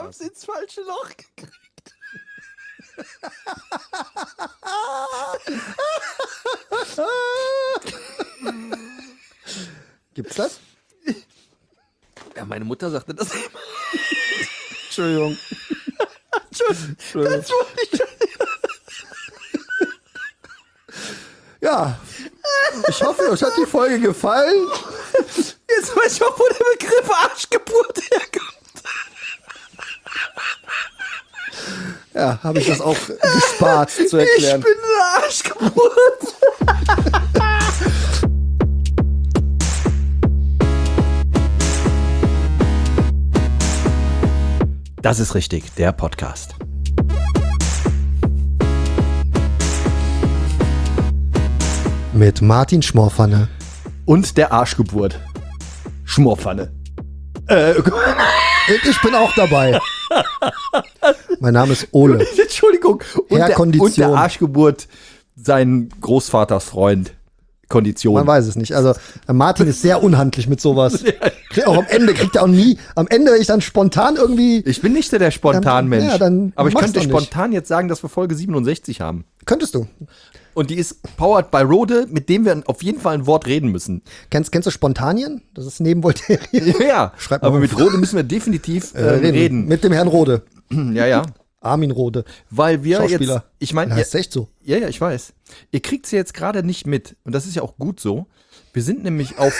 haben's ins falsche Loch gekriegt. Gibt's das? Ja, meine Mutter sagte das immer. Entschuldigung. Das wollte ich schon. Ja, ich hoffe, euch hat die Folge gefallen. Jetzt weiß ich auch, wo der Begriff Arschgeburt herkommt. Ja, habe ich das auch gespart zu erklären. Ich bin eine Arschgeburt. Das ist richtig, der Podcast. Mit Martin Schmorpfanne. Und der Arschgeburt. Schmorpfanne. Ich bin auch dabei. Mein Name ist Ole. Entschuldigung. Und Herr der Kondition. Arschgeburt, sein Großvaters Freund. Kondition. Man weiß es nicht. Also Martin ist sehr unhandlich mit sowas. Auch am Ende kriegt er auch nie. Am Ende, wenn ich dann spontan irgendwie. Ich bin nicht der Spontan-Mensch. Ja, dann aber ich mach's könnte doch nicht. spontan jetzt sagen, dass wir Folge 67 haben. Könntest du. Und die ist powered by Rode, mit dem wir auf jeden Fall ein Wort reden müssen. Kennst du Spontanien? Das ist neben Voltaire. Ja, Schreib mal aber auf. mit Rode müssen wir definitiv reden. Mit dem Herrn Rode. Ja. Armin Rode. Weil wir Schauspieler. jetzt, ich meine, Ja, ist echt so. ja, ich weiß. Ihr kriegt sie jetzt gerade nicht mit. Und das ist ja auch gut so. Wir sind nämlich auf,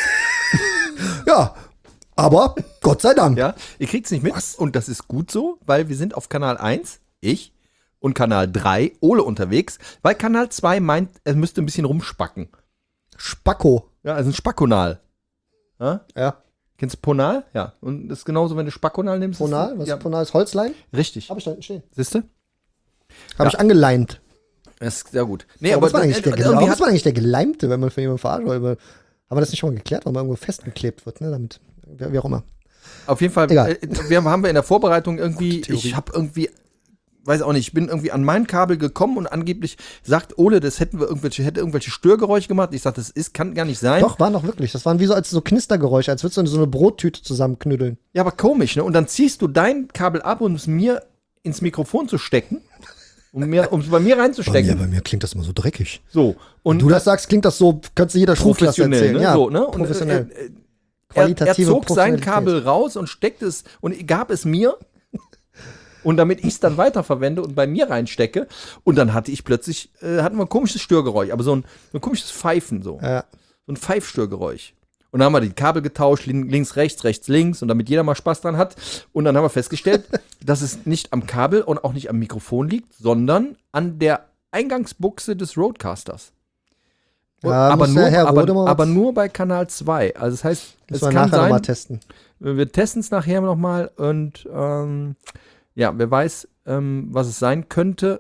Ja, aber Gott sei Dank. ja, ihr kriegt es nicht mit. Was? Und das ist gut so, weil wir sind auf Kanal 1, ich, und Kanal 3, Ole unterwegs, weil Kanal 2 meint, er müsste ein bisschen rumspacken. Spacko. Ja, also ein Spackonal. Ja? Ja. Kennst du Ponal? Ja. Und das ist genauso, wenn du Spackonal nimmst. Ponal? Was ja, ist Ponal? Ist Holzlein? richtig. Habe ich da hinten stehen. Siehst du? Habe ich angeleimt. Das ist sehr gut. Nee, Warum ist man eigentlich der, irgendwie warum hat- ist man eigentlich der Geleimte, wenn man von jemandem verarscht wird? Haben wir das nicht schon mal geklärt, weil man irgendwo festgeklebt wird, ne? Damit, wie auch immer. auf jeden Fall, Egal. haben wir in der Vorbereitung irgendwie, Theorie. ich habe irgendwie, weiß auch nicht, ich bin irgendwie an mein Kabel gekommen und angeblich sagt Ole, das hätte irgendwelche Störgeräusche gemacht. Ich sag, kann gar nicht sein. Doch, waren doch wirklich. Das waren wie so als so Knistergeräusche, als würdest du so eine Brottüte zusammenknüddeln. Ja, aber komisch, ne? Und dann ziehst du dein Kabel ab, um es mir ins Mikrofon zu stecken, um es bei mir reinzustecken. Bei mir klingt das immer so dreckig. So. Und Du das sagst, klingt das so, kannst du jeder Schulklasse professionell, erzählen. ne? Ja, So, ne? Und, professionell. er Qualitative zog sein Professionalität. Kabel raus und steckte es und gab es mir. Und damit ich es dann weiterverwende und bei mir reinstecke. Und dann hatte ich plötzlich, hatten wir ein komisches Störgeräusch, aber so ein komisches Pfeifen so. Ja. So ein Pfeifstörgeräusch. Und dann haben wir die Kabel getauscht, links, rechts, links. Und damit jeder mal Spaß dran hat. Und dann haben wir festgestellt, dass es nicht am Kabel und auch nicht am Mikrofon liegt, sondern an der Eingangsbuchse des Roadcasters. Ja, aber, muss der Herr Rode mal aber was- nur bei Kanal 2. Also das heißt, es Müssen wir kann nachher nochmal sein, testen. wir testen es nachher nochmal und ja, wer weiß, was es sein könnte.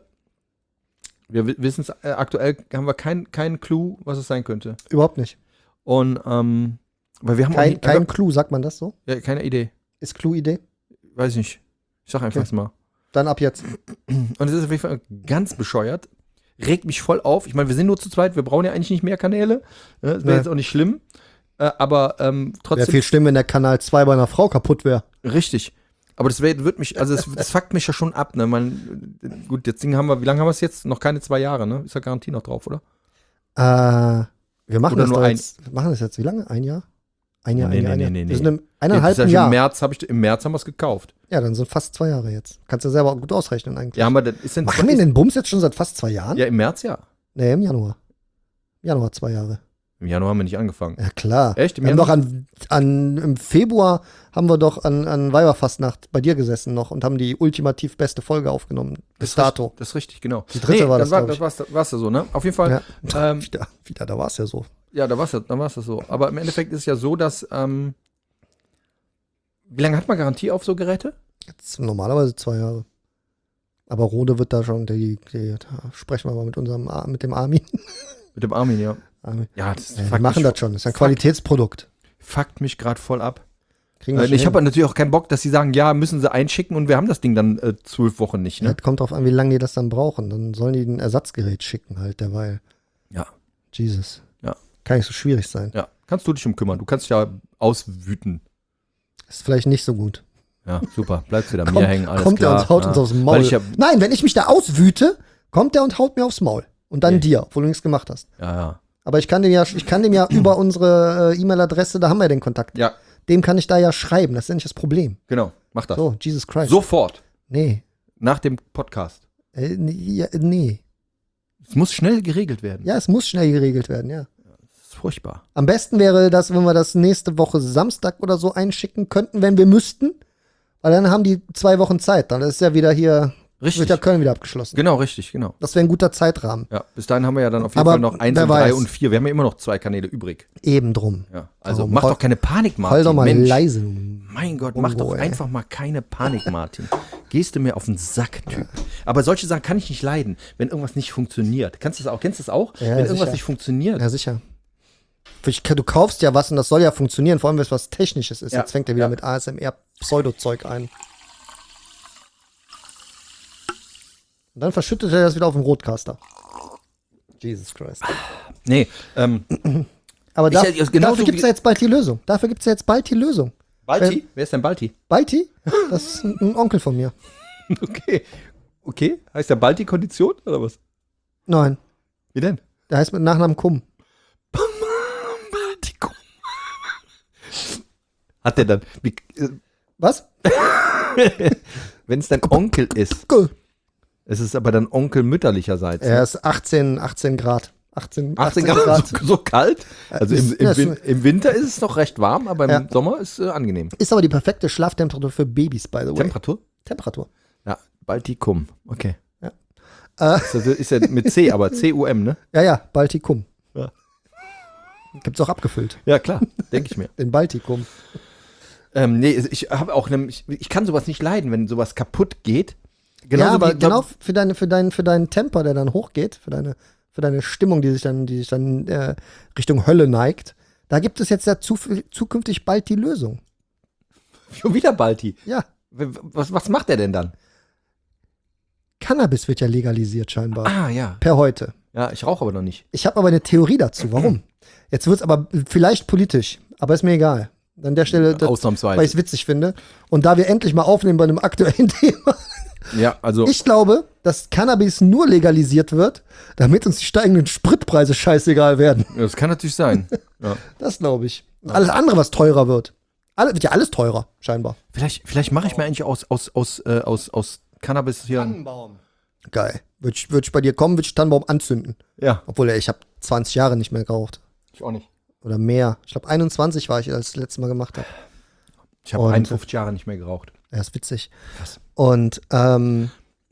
Wir wissen es, aktuell haben wir keinen Clou, was es sein könnte. Überhaupt nicht. Und weil wir haben Kein Clou, sagt man das so? ja, keine Idee. Ist Clou-Idee? Weiß ich nicht. Ich sag einfach Okay. mal. Dann ab jetzt. Und es ist auf jeden Fall ganz bescheuert. Regt mich voll auf. Ich meine, wir sind nur zu zweit, wir brauchen ja eigentlich nicht mehr Kanäle. Das wäre Nee. jetzt auch nicht schlimm. Aber Wäre trotzdem. viel schlimm, wenn der Kanal 2 bei einer Frau kaputt wäre. Richtig. Aber wird mich, also das fuckt mich ja schon ab, ne? Gut, jetzt wie lange haben wir es jetzt? Noch keine 2 Jahre, ne? Ist ja Garantie noch drauf, oder? Wir machen Oder das nur doch ein- jetzt. Wir machen das jetzt wie lange? Ein Jahr? Ein Jahr, Nee, ein Jahr. nee, ein nee, Jahr. nee, Wir sind nee. im eineinhalb Jetzt ist ja Jahr. schon im März haben wir es gekauft. Ja, dann sind fast 2 Jahre jetzt. Kannst du selber gut ausrechnen eigentlich. Ja, aber das ist denn Machen wir den Bums jetzt schon seit fast 2 Jahren? Ja, im März ja. Nee, im Januar. Januar 2 Jahre. Im Januar haben wir nicht angefangen. Ja, klar. Echt? Im Wir haben doch Januar? im Februar haben wir doch an Weiberfastnacht bei dir gesessen noch und haben die ultimativ beste Folge aufgenommen. Bis dato. Das ist richtig, genau. Die dritte war das, dann glaub ich. das war's ja so, ne? Auf jeden Fall. Ja. Wieder, da war es ja so. Ja, da war's das so. Aber im Endeffekt ist es ja so, dass wie lange hat man Garantie auf so Geräte? Jetzt normalerweise 2 Jahre. Aber Rode wird da schon, da sprechen wir mal mit dem Armin. Mit dem Armin, ja. Armin. Ja, das Ja, die machen das schon. Das ist ein Qualitätsprodukt. fuckt mich gerade voll ab. Kriegen wir schon Ich hin. habe natürlich auch keinen Bock, dass sie sagen, ja, müssen sie einschicken und wir haben das Ding dann 12 Wochen nicht, Ja, ne? das kommt drauf an, wie lange die das dann brauchen. Dann sollen die ein Ersatzgerät schicken halt derweil. Ja. Jesus. Ja. Kann nicht so schwierig sein. Ja, kannst du dich um kümmern. Du kannst dich ja auswüten. Ist vielleicht nicht so gut. Ja, super. Bleibst wieder mir hängen, alles kommt klar. der und haut uns aufs Maul. Weil ich Nein, wenn ich mich da auswüte, kommt der und haut mir aufs Maul. Und dann Okay. dir, obwohl du nichts gemacht hast. ja. Aber ich kann dem ja über unsere E-Mail-Adresse, da haben wir den Kontakt. Ja, Dem kann ich da ja schreiben, das ist ja nicht das Problem. genau. Mach das. So, Jesus Christ. Sofort. Nee. Nach dem Podcast. Nee. Es muss schnell geregelt werden. Ja, es muss schnell geregelt werden, ja. Das ist furchtbar. Am besten wäre das, wenn wir das nächste Woche Samstag oder so einschicken könnten, wenn wir müssten. Weil dann haben die 2 Wochen Zeit. Dann ist ja wieder hier, Richtig. wird ja Köln wieder abgeschlossen. Genau, richtig, genau. Das wäre ein guter Zeitrahmen. Ja, bis dahin haben wir ja dann auf jeden Aber Fall noch 1 wer und 3 weiß. und 4. Wir haben ja immer noch 2 Kanäle übrig. Eben drum. Ja. Also Warum? mach doch keine Panik, Martin. Halt doch mal Mensch. leise. Mein Gott, mach Bongo, doch ey. einfach mal keine Panik, Martin. Gehst du mir auf den Sack, Typ. Aber solche Sachen kann ich nicht leiden, wenn irgendwas nicht funktioniert. Kennst du das auch? Ja, wenn irgendwas sicher. nicht funktioniert. Ja, sicher. Du kaufst ja was und das soll ja funktionieren, vor allem, wenn es was Technisches ist. Ja. Jetzt fängt er wieder Ja. mit ASMR-Pseudo-Zeug ein. Und dann verschüttet er das wieder auf dem Rotcaster. Jesus Christ. Nee, Aber Ich- genauso dafür gibt es wie- ja jetzt bald die Lösung. Balti? Wer ist denn Balti? Balti? Das ist ein Onkel von mir. Okay. Okay, heißt der Balti-Kondition oder was? Nein, Wie denn? der heißt mit Nachnamen Kumm. Baltikum. Hat der dann, Was? wenn es dein Onkel ist, Cool. es ist aber dann Onkel mütterlicherseits. Er ist 18 Grad. 18 18 Grad, so kalt. Also ist- ja, im Winter ist es noch recht warm, aber im Ja. Sommer ist es angenehm. Ist aber die perfekte Schlaftemperatur für Babys, by the way. Temperatur? Ja, Baltikum. Okay. Ja. Ist ja mit C, aber C-U-M, ne? Ja, Baltikum. Ja. Gibt's auch abgefüllt. Ja, klar, denke ich mir. Den Baltikum. Nee, ich habe auch ich kann sowas nicht leiden, wenn sowas kaputt geht. Ja, aber wie- genau für deinen Temper, der dann hochgeht, für deine Stimmung, die sich dann Richtung Hölle neigt, da gibt es jetzt ja zukünftig bald die Lösung. Schon wieder Balti. Ja, Was macht der denn dann? Cannabis wird ja legalisiert scheinbar. Ah, ja. Per heute. Ja, ich rauche aber noch nicht. Ich habe aber eine Theorie dazu. Warum? Jetzt wird es aber vielleicht politisch, aber ist mir egal. An der Stelle, Ausnahmsweise. weil ich es witzig finde. Und da wir endlich mal aufnehmen bei einem aktuellen Thema. Ja, also. Ich glaube, dass Cannabis nur legalisiert wird, damit uns die steigenden Spritpreise scheißegal werden. Das kann natürlich sein. Ja. Das glaube ich. Alles andere, was teurer wird. Wird ja alles teurer, scheinbar. Vielleicht mache ich mir eigentlich aus Cannabis hier. Tannenbaum. Geil. Würd ich bei dir kommen, würde ich Tannenbaum anzünden. Ja, Obwohl, ich habe 20 Jahre nicht mehr geraucht. ich auch nicht. Oder mehr. Ich glaube, 21 war ich, als ich das letzte Mal gemacht habe. Ich habe Und- 51 Jahre nicht mehr geraucht. Ja, ist witzig. Krass. Und dann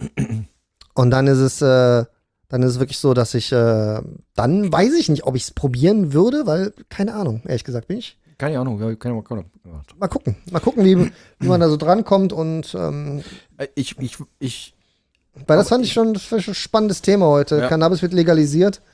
ist es wirklich so, dass ich dann weiß ich nicht, ob ich es probieren würde, weil, keine Ahnung, ehrlich gesagt, bin ich. Keine Ahnung. Keine Ahnung. Mal gucken, wie man da so drankommt und Ich weil das fand ich schon das war schon ein spannendes Thema heute. Ja. Cannabis wird legalisiert.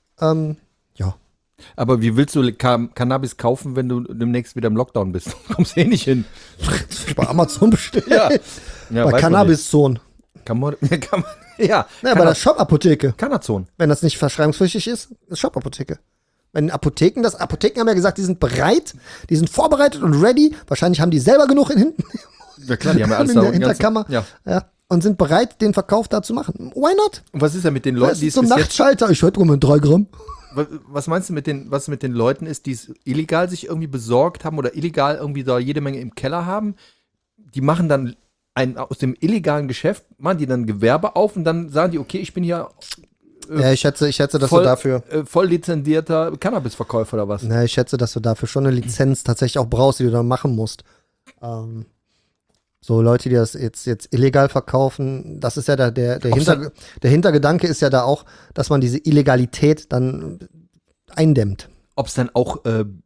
Ja. aber wie willst du Cannabis kaufen, wenn du demnächst wieder im Lockdown bist? Du kommst eh nicht hin. Bei Amazon bestellt. Ja, Bei weiß man Cannabis-Zone. nicht. Ja, Ja, bei der Shop-Apotheke. Cannazon. Wenn das nicht verschreibungspflichtig ist Shop-Apotheke. Wenn Apotheken haben ja gesagt, die sind bereit, die sind vorbereitet und ready. Wahrscheinlich haben die selber genug hinten Ja klar, die haben ja alles in der unten ganz- Hinterkammer. Ja. Ja, und sind bereit, den Verkauf da zu machen. Why not? Und was ist denn mit den Leuten, Das die ist es so ein bis jetzt, Nachtschalter. Ich hätte mal 3 Gramm. was meinst du was mit den Leuten ist, die es illegal sich irgendwie besorgt haben oder illegal irgendwie da jede Menge im Keller haben? Die machen dann aus dem illegalen Geschäft, machen die dann Gewerbe auf und dann sagen die, okay, ich bin hier Ja, ich schätze, dass voll, du dafür. voll lizenzierter Cannabisverkäufer oder was? Na, ich schätze, dass du dafür schon eine Lizenz tatsächlich auch brauchst, die du dann machen musst. So Leute, die das jetzt illegal verkaufen, das ist ja der Hintergedanke ist ja da auch, dass man diese Illegalität dann eindämmt. Ob es dann auch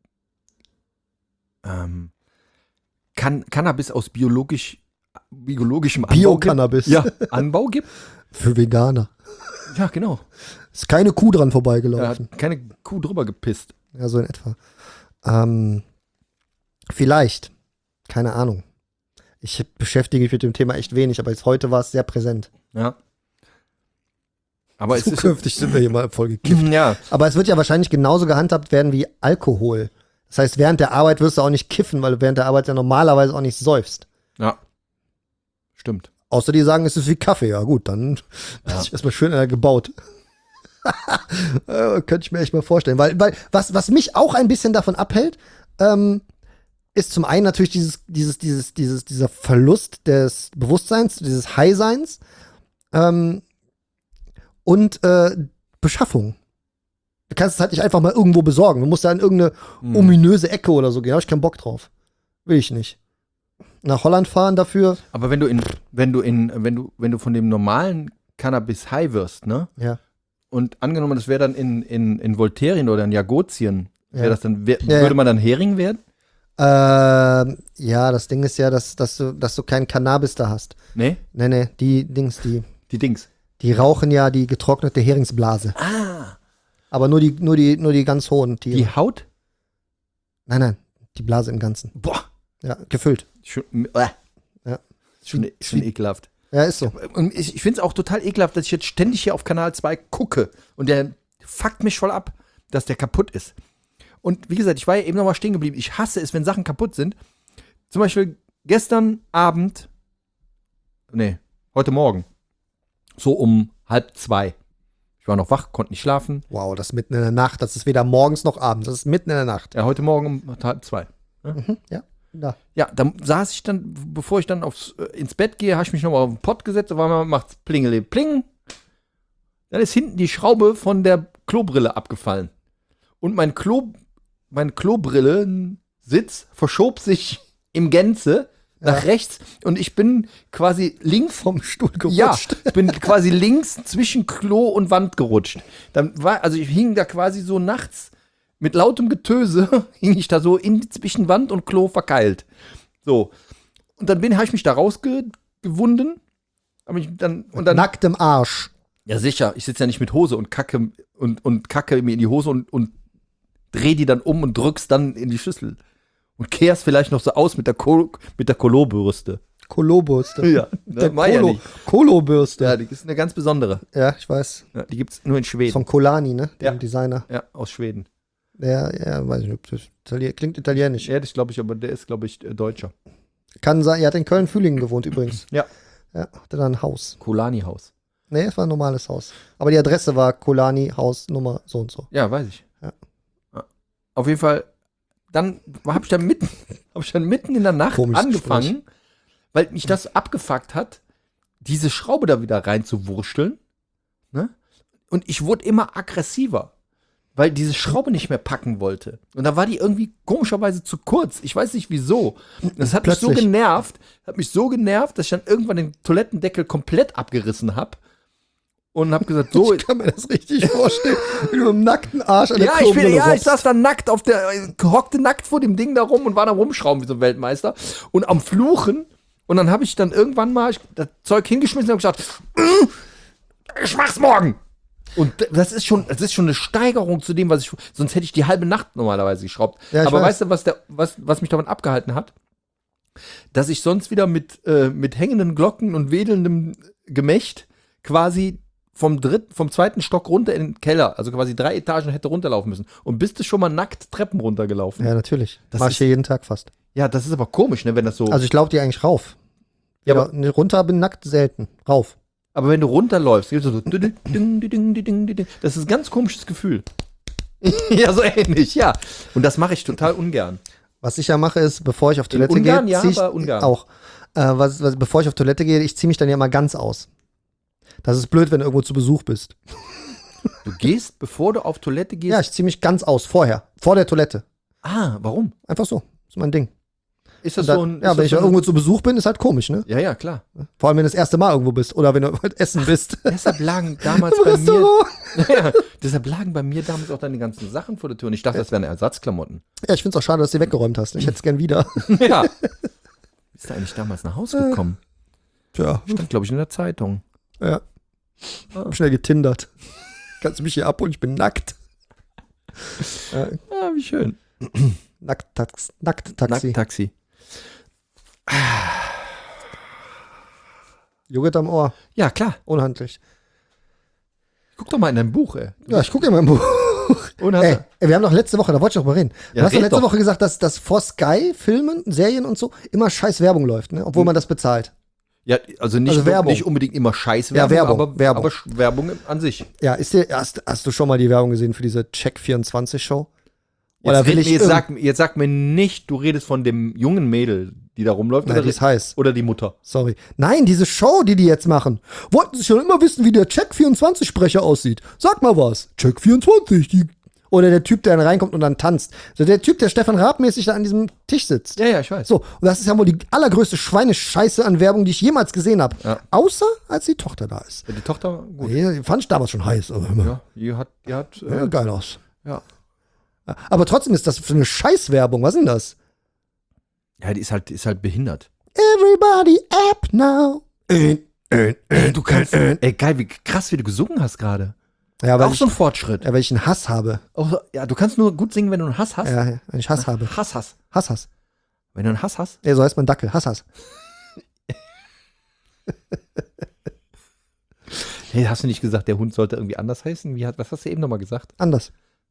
Cannabis aus biologischem Anbau Bio-Cannabis. gibt? Ja, Anbau gibt? Für Veganer. Ja, genau. Ist keine Kuh dran Da vorbeigelaufen. hat keine Kuh drüber gepisst. Ja, so in etwa. Vielleicht. Keine Ahnung. Ich beschäftige mich mit dem Thema echt wenig, aber jetzt heute war es sehr präsent. Ja. Aber es ist Zukünftig sind wir hier mal voll gekippt. ja, Aber es wird ja wahrscheinlich genauso gehandhabt werden wie Alkohol. Das heißt, während der Arbeit wirst du auch nicht kiffen, weil du während der Arbeit ja normalerweise auch nicht säufst. ja. Stimmt. Außer die sagen, es ist wie Kaffee. Ja gut, dann hat sich erstmal schön gebaut. Könnte ich mir echt mal vorstellen. Weil was mich auch ein bisschen davon abhält, ist zum einen natürlich dieser Verlust des Bewusstseins, dieses High-Seins und Beschaffung. Du kannst es halt nicht einfach mal irgendwo besorgen. Du musst da in irgendeine ominöse Ecke oder so gehen. Da hab ich keinen Bock drauf. Will ich nicht. Nach Holland fahren dafür. Aber wenn du von dem normalen Cannabis high wirst, ne? Ja. Und angenommen, das wäre dann in Volterien oder in Jagotien, Ja. würde man dann Hering werden? Ja, das Ding ist ja, dass du keinen Cannabis da hast. Nee? Nee, die Die rauchen ja die getrocknete Heringsblase. Ah. Aber nur die ganz hohen Tiere. Die Haut? Nein, die Blase im Ganzen. Boah. Ja, gefüllt. Ja. Schon ekelhaft. Ja, ist so. Und ich finde es auch total ekelhaft, dass ich jetzt ständig hier auf Kanal 2 gucke und der fuckt mich voll ab, dass der kaputt ist. Und wie gesagt, ich war ja eben noch mal stehen geblieben. Ich hasse es, wenn Sachen kaputt sind. Zum Beispiel gestern Abend, heute Morgen, so um 1:30. Ich war noch wach, konnte nicht schlafen. Wow, das ist mitten in der Nacht. Das ist weder morgens noch abends. Das ist mitten in der Nacht. Ja, heute Morgen um 1:30. Ja, da. Ja, dann saß ich dann, bevor ich dann ins Bett gehe, habe ich mich nochmal auf den Pott gesetzt, auf einmal macht's Plingele Pling. Dann ist hinten die Schraube von der Klobrille abgefallen. Und mein Klobrillensitz verschob sich im Gänze nach rechts und ich bin quasi links Vom Stuhl gerutscht. Ja, ich bin quasi links zwischen Klo und Wand gerutscht. Ich hing da quasi so nachts mit lautem Getöse, hing ich da so zwischen Wand und Klo verkeilt. So. Und dann habe ich mich da rausgewunden. Nacktem Arsch. Ja, sicher. Ich sitze ja nicht mit Hose und kacke mir in die Hose und dreh die dann um und drück's dann in die Schüssel. Und kehr's vielleicht noch so aus mit der Kolobürste. Kolobürste. Ja, Der war ja nicht. Kolobürste. Ja, die ist eine ganz besondere. Ja, ich weiß. Ja, die gibt's nur in Schweden. Von Kolani, ne? Dem Ja. Designer. Ja, aus Schweden. Ja, weiß ich nicht. Klingt italienisch. Ja, das glaube ich, aber der ist, glaube ich, Deutscher. Kann sein, er hat in Köln-Fühlingen gewohnt übrigens. Ja. Ja, hatte da ein Haus. Kolani-Haus. Nee, es war ein normales Haus. Aber die Adresse war Kolani, Haus, Nummer so und so. Ja, weiß ich. Ja. Auf jeden Fall, dann habe ich dann mitten in der Nacht Komisches angefangen, weil mich das abgefuckt hat, diese Schraube da wieder reinzuwurschteln. Ne? Und ich wurde immer aggressiver, weil diese Schraube nicht mehr packen wollte. Und da war die irgendwie komischerweise zu kurz. Ich weiß nicht wieso. Das hat mich so genervt, dass ich dann irgendwann den Toilettendeckel komplett abgerissen habe. Und habe gesagt, so. Ich kann mir das richtig vorstellen, wie du im nackten Arsch an der Klobrille ich robbst. saß dann nackt hockte nackt vor dem Ding da rum und war da rumschrauben wie so ein Weltmeister und am Fluchen. Und dann habe ich dann irgendwann mal das Zeug hingeschmissen und gesagt, ich mach's morgen. Und das ist schon eine Steigerung zu dem, was ich, sonst hätte ich die halbe Nacht normalerweise geschraubt. Ja, aber weiß. weißt du, was mich davon abgehalten hat? Dass ich sonst wieder mit hängenden Glocken und wedelndem Gemächt quasi vom zweiten Stock runter in den Keller, also quasi 3 Etagen hätte runterlaufen müssen. Und bist du schon mal nackt Treppen runtergelaufen? Ja, natürlich. Das Mach ich hier jeden Tag fast. Ja, das ist aber komisch, ne, wenn das so. Also ich laufe die eigentlich rauf. Ja, aber runter bin nackt selten. Rauf. Aber wenn du runterläufst, geht es so ding, ding, ding, ding, ding. Das ist ein ganz komisches Gefühl. Ja, so ähnlich, ja. Und das mache ich total ungern. Was ich ja mache, ist, bevor ich auf Toilette Ungarn, gehe, ja, zieh ich aber Ungarn. auch. Bevor ich auf Toilette gehe, ich ziehe mich dann ja mal ganz aus. Das ist blöd, wenn du irgendwo zu Besuch bist. Du gehst, bevor du auf Toilette gehst? Ja, ich ziehe mich ganz aus, vorher. Vor der Toilette. Ah, warum? Einfach so. Das ist mein Ding. Ist das Und dann, so ein. ja, wenn ich irgendwo zu Besuch bin, ist halt komisch, ne? Ja, klar. Vor allem, wenn du das erste Mal irgendwo bist oder wenn du halt essen bist. Deshalb lagen damals Im bei mir. Restaurant. Ja, deshalb lagen bei mir damals auch deine ganzen Sachen vor der Tür. Und ich dachte, das wären Ersatzklamotten. Ja, ich finde es auch schade, dass du die weggeräumt hast. Ich hätte es gern wieder. Ja. Bist du eigentlich damals nach Hause gekommen? Tja, Stand, glaube ich, in der Zeitung. ja. Hab schnell getindert. Kannst du mich hier abholen? Ich bin nackt. Ah, wie schön. Nackt-Taxi. Nackttaxi. Joghurt am Ohr. Ja, klar. Unhandlich. Guck doch mal in dein Buch, ey. Ja, ich gucke in mein Buch. Unhandlich. Ey, wir haben doch letzte Woche, da wollte ich noch mal reden. Du Ja, hast doch red letzte doch. Woche gesagt, dass vor Sky Filmen, Serien und so immer scheiß Werbung läuft, ne? Obwohl man das bezahlt. Ja, also nicht, Also Werbung. nicht unbedingt immer Scheißwerbung, Ja, Werbung, aber Werbung. aber Werbung an sich. Ja, hast du schon mal die Werbung gesehen für diese Check24-Show? Oder will ich Jetzt sag mir nicht, du redest von dem jungen Mädel, die da rumläuft, Nein, die ist heiß. oder die Mutter. Sorry. Nein, diese Show, die jetzt machen. Wollten Sie schon immer wissen, wie der Check24-Sprecher aussieht? Sag mal was. Check24. Oder der Typ, der dann reinkommt und dann tanzt. So der Typ, der Stefan Raab-mäßig da an diesem Tisch sitzt. Ja, ich weiß. So, und das ist ja wohl die allergrößte Schweinescheiße an Werbung, die ich jemals gesehen habe. Ja. Außer, als die Tochter da ist. Die Tochter, gut. Die fand ich damals schon heiß. Aber immer. Ja, die hat Ja, geil aus. ja. Aber trotzdem ist das für eine Scheißwerbung. Was ist denn das? Ja, die ist halt behindert. Everybody up now. Du kannst, ey, geil, wie krass, wie du gesungen hast gerade. Ja, weil Auch so ein Fortschritt. weil ich einen Hass habe. Auch so, ja, du kannst nur gut singen, wenn du einen Hass hast. Ja, wenn ich Hass habe. Hass hast. Hass. Wenn du einen Hass hast. Ja, so heißt mein Dackel. Hass. Hey, hast du nicht gesagt, der Hund sollte irgendwie anders heißen? Was hast du eben nochmal gesagt? Anders.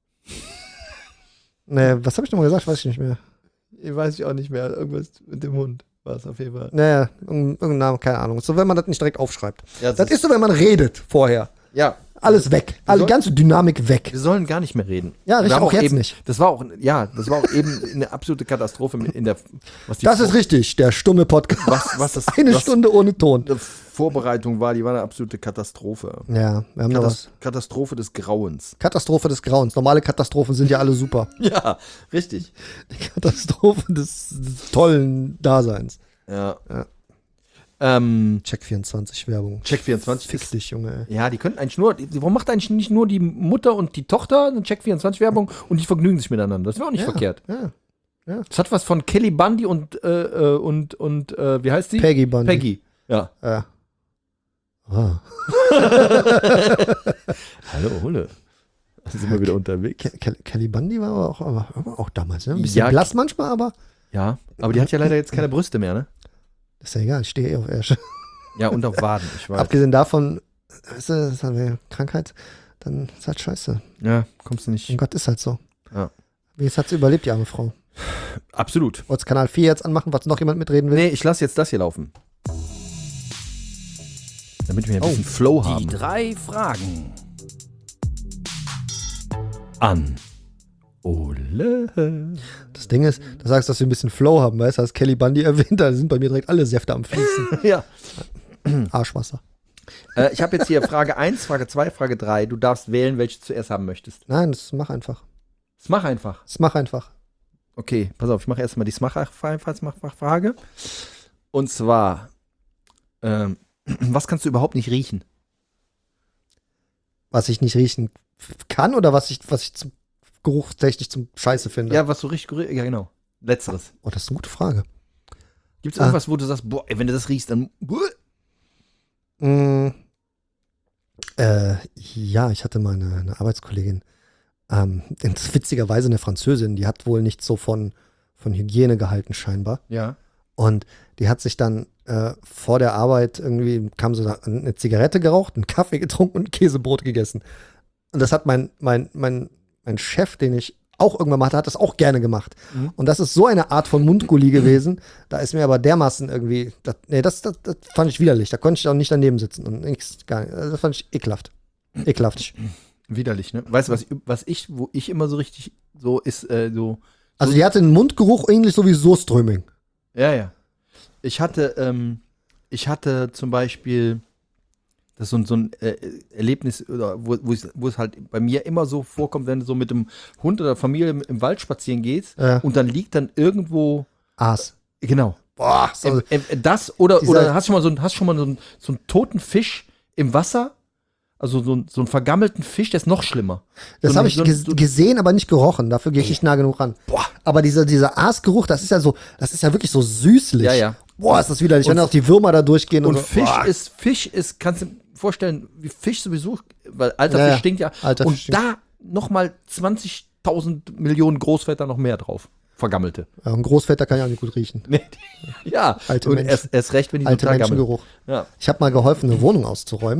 Nee, was habe ich nochmal gesagt? Weiß ich nicht mehr. Weiß ich auch nicht mehr. Irgendwas mit dem Hund war es auf jeden Fall. Naja, irgendein Name, keine Ahnung. So, wenn man das nicht direkt aufschreibt. Ja, Das ist so, wenn man redet vorher. ja. Alles weg. Die ganze Dynamik weg. Wir sollen gar nicht mehr reden. Ja, richtig, Wir haben auch jetzt eben, nicht. Das war auch eben eine absolute Katastrophe was die Das ist richtig, der stumme Podcast. Eine Stunde ohne Ton. Die Vorbereitung war, die war eine absolute Katastrophe. Ja, wir haben noch was. Katastrophe des Grauens. Katastrophe des Grauens. Normale Katastrophen sind ja alle super. Ja, richtig. Die Katastrophe des tollen Daseins. Ja. Check24-Werbung. Check24 Fick dich, Junge. Ey. Ja, die könnten eigentlich nur, warum macht eigentlich nicht nur die Mutter und die Tochter eine Check24-Werbung und die vergnügen sich miteinander? Das wäre auch nicht verkehrt. Ja. Das hat was von Kelly Bundy und wie heißt sie? Peggy Bundy. Peggy. Ja. Ja. Ah. Hallo, Hulle. Da sind wir wieder unterwegs. Kelly Bundy war aber auch damals, ne? Ein bisschen Ja, blass manchmal, aber Ja, aber die hat ja leider jetzt keine Brüste mehr, ne? ist ja egal, ich stehe eh auf Ärsche. Ja, und auf Waden, ich weiß. Abgesehen davon, weißt du, das ist halt eine Krankheit, dann ist halt scheiße. Ja, kommst du nicht. Mein Gott, ist halt so. Ja. Wie hat sie überlebt, die arme Frau? Absolut. Wolltest Kanal 4 jetzt anmachen, was noch jemand mitreden will? Nee, ich lasse jetzt das hier laufen. Damit wir ein bisschen Flow haben. Die 3 Fragen. An Ole. Das Ding ist, du sagst, dass wir ein bisschen Flow haben, weißt du, hast Kelly Bundy erwähnt, da sind bei mir direkt alle Säfte am Fließen. Ja. Arschwasser. Ich habe jetzt hier Frage 1, Frage 2, Frage 3. Du darfst wählen, welche du zuerst haben möchtest. Nein, das mach einfach. Das mach einfach. Das mach einfach. Okay, pass auf, ich mache erstmal die Smach-Frage. Und zwar, was kannst du überhaupt nicht riechen? Was ich nicht riechen kann oder was ich zum geruchstechnisch zum Scheiße finde? Ja, was du richtig, ja genau. Letzteres. Oh, das ist eine gute Frage. Gibt es irgendwas, wo du sagst, boah, ey, wenn du das riechst, dann. Ja, ich hatte mal eine Arbeitskollegin, witzigerweise eine Französin, die hat wohl nicht so von Hygiene gehalten scheinbar. Ja. Und die hat sich dann vor der Arbeit irgendwie, kam so eine Zigarette geraucht, einen Kaffee getrunken und ein Käsebrot gegessen. Und das hat mein Chef, den ich auch irgendwann mal hatte, hat das auch gerne gemacht. Mhm. Und das ist so eine Art von Mundgulli gewesen, da ist mir aber dermaßen irgendwie, das fand ich widerlich, da konnte ich auch nicht daneben sitzen und nichts, gar nicht. Das fand ich ekelhaft. Ekelhaft. Widerlich, ne? Weißt du, wo ich immer so richtig so ist, so. Also die hatte einen Mundgeruch ähnlich so wie Surströmming. Ja. Ich hatte zum Beispiel das ist so ein Erlebnis, wo es halt bei mir immer so vorkommt, wenn du so mit dem Hund oder Familie im Wald spazieren gehst und dann liegt dann irgendwo Aas. Genau. Boah, so das oder hast du schon mal so einen toten Fisch im Wasser? Also so einen vergammelten Fisch, der ist noch schlimmer. Das habe ich gesehen, aber nicht gerochen. Dafür gehe ich nicht nah genug ran. Boah. Aber dieser Aasgeruch, das ist ja wirklich so süßlich. Ja. Boah, ist das widerlich, wenn auch die Würmer da durchgehen. Und so. Fisch ist, kannst du dir vorstellen, wie Fisch sowieso, weil alter Fisch stinkt ja. Alter und Fisch stinkt. da nochmal 20.000 Millionen Großväter noch mehr drauf. Vergammelte. Ja, ein Großväter kann ja auch nicht gut riechen. Nee, ja, Alte und Menschen. erst recht, wenn die Alte total gammeln. Menschengeruch. Ja. Ich habe mal geholfen, eine Wohnung auszuräumen.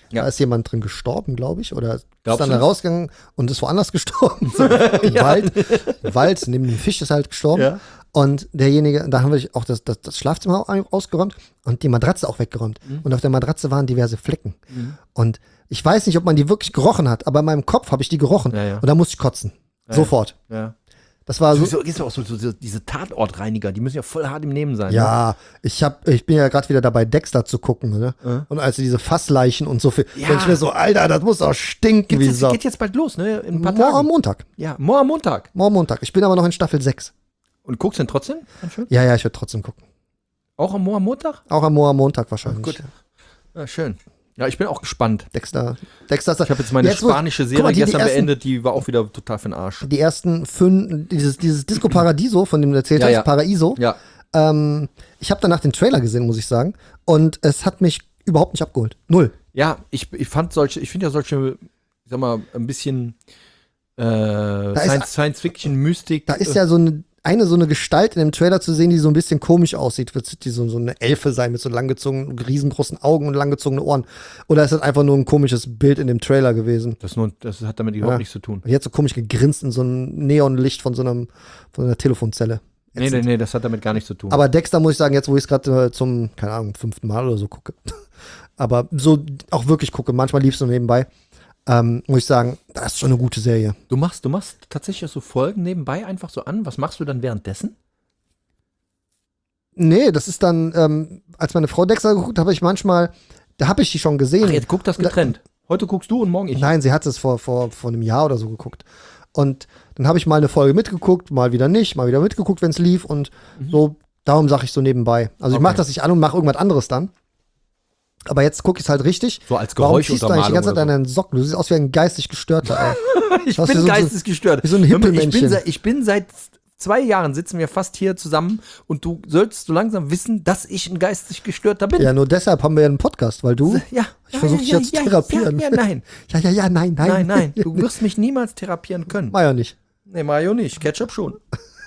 Ja. Da ist jemand drin gestorben, glaube ich, oder ist Glaubst dann du da das? rausgegangen und ist woanders gestorben. So, Im Wald. Im Wald, neben dem Fisch ist halt gestorben. Ja. Und derjenige, da haben wir auch das Schlafzimmer ausgeräumt und die Matratze auch weggeräumt. Und auf der Matratze waren diverse Flecken. Und ich weiß nicht, ob man die wirklich gerochen hat, aber in meinem Kopf habe ich die gerochen. Ja, ja. Und da musste ich kotzen. Sofort. Ja. Das war so. Sowieso gibt es auch so diese Tatortreiniger, die müssen ja voll hart im Nehmen sein. Ne? Ja, ich bin ja gerade wieder dabei, Dexter zu gucken, ne? Und als diese Fassleichen und so viel, Ja. denke ich mir so, Alter, das muss doch stinken wie Sau. Geht jetzt bald los, ne? In ein paar Morgen am Tagen. Montag. Ja, morgen am Montag. Morgen Montag. Ich bin aber noch in Staffel 6. Und guckst du denn trotzdem? Ganz schön. Ja, ich werde trotzdem gucken. Auch am morgen am Montag? Auch am Montag wahrscheinlich. Gut. Ja, schön. Ja, ich bin auch gespannt. Dexter ist da. Ich habe jetzt meine Jetzt, wo- spanische guck Serie mal, die gestern ersten- beendet, die war auch wieder total für den Arsch. Die ersten 5, dieses Disco Paradiso, von dem du erzählt Ja, hast, ja. Paraiso. Ja. Ich habe danach den Trailer gesehen, muss ich sagen. Und es hat mich überhaupt nicht abgeholt. Null. Ja, ich finde ja solche, ich sag mal, ein bisschen Science-Fiction, Mystik. Da ist ja so eine Gestalt in dem Trailer zu sehen, die so ein bisschen komisch aussieht. Wird die so eine Elfe sein mit so langgezogenen, riesengroßen Augen und langgezogenen Ohren? Oder ist das einfach nur ein komisches Bild in dem Trailer gewesen? Das hat damit überhaupt nichts zu tun. Und die hat so komisch gegrinst in so einem Neonlicht von einer Telefonzelle. Nee, das hat damit gar nichts zu tun. Aber Dexter muss ich sagen, jetzt wo ich es gerade zum, keine Ahnung, 5. Mal oder so gucke, aber so auch wirklich gucke, manchmal lief es so nebenbei, muss ich sagen, das ist schon eine gute Serie. Du machst tatsächlich so Folgen nebenbei einfach so an. Was machst du dann währenddessen? Nee, das ist dann, als meine Frau Dexter geguckt, habe ich manchmal, da habe ich die schon gesehen. Ach, jetzt guckt das getrennt. Heute guckst du und morgen ich. Nein, sie hat es vor einem Jahr oder so geguckt. Und dann habe ich mal eine Folge mitgeguckt, mal wieder nicht, mal wieder mitgeguckt, wenn es lief. Und so, darum sage ich so nebenbei. Also ich mache das nicht an und mache irgendwas anderes dann. Aber jetzt gucke ich es halt richtig. So als Warum ziehst du eigentlich die Geräuschuntermalung ganze Zeit oder an deinen Socken? Du siehst aus wie ein geistig Gestörter, ey. Ich Das bin ist so- geistesgestört. wie so ein Hippelmännchen. Ich bin seit 2 Jahren sitzen wir fast hier zusammen und du sollst so langsam wissen, dass ich ein geistig Gestörter bin. Ja, nur deshalb haben wir ja einen Podcast, weil du. Ja. Ich versuche dich jetzt zu therapieren. Ja, nein. Ja, nein. Nein. Du wirst mich niemals therapieren können. War ja nicht. Nee, Mario nicht. Ketchup schon.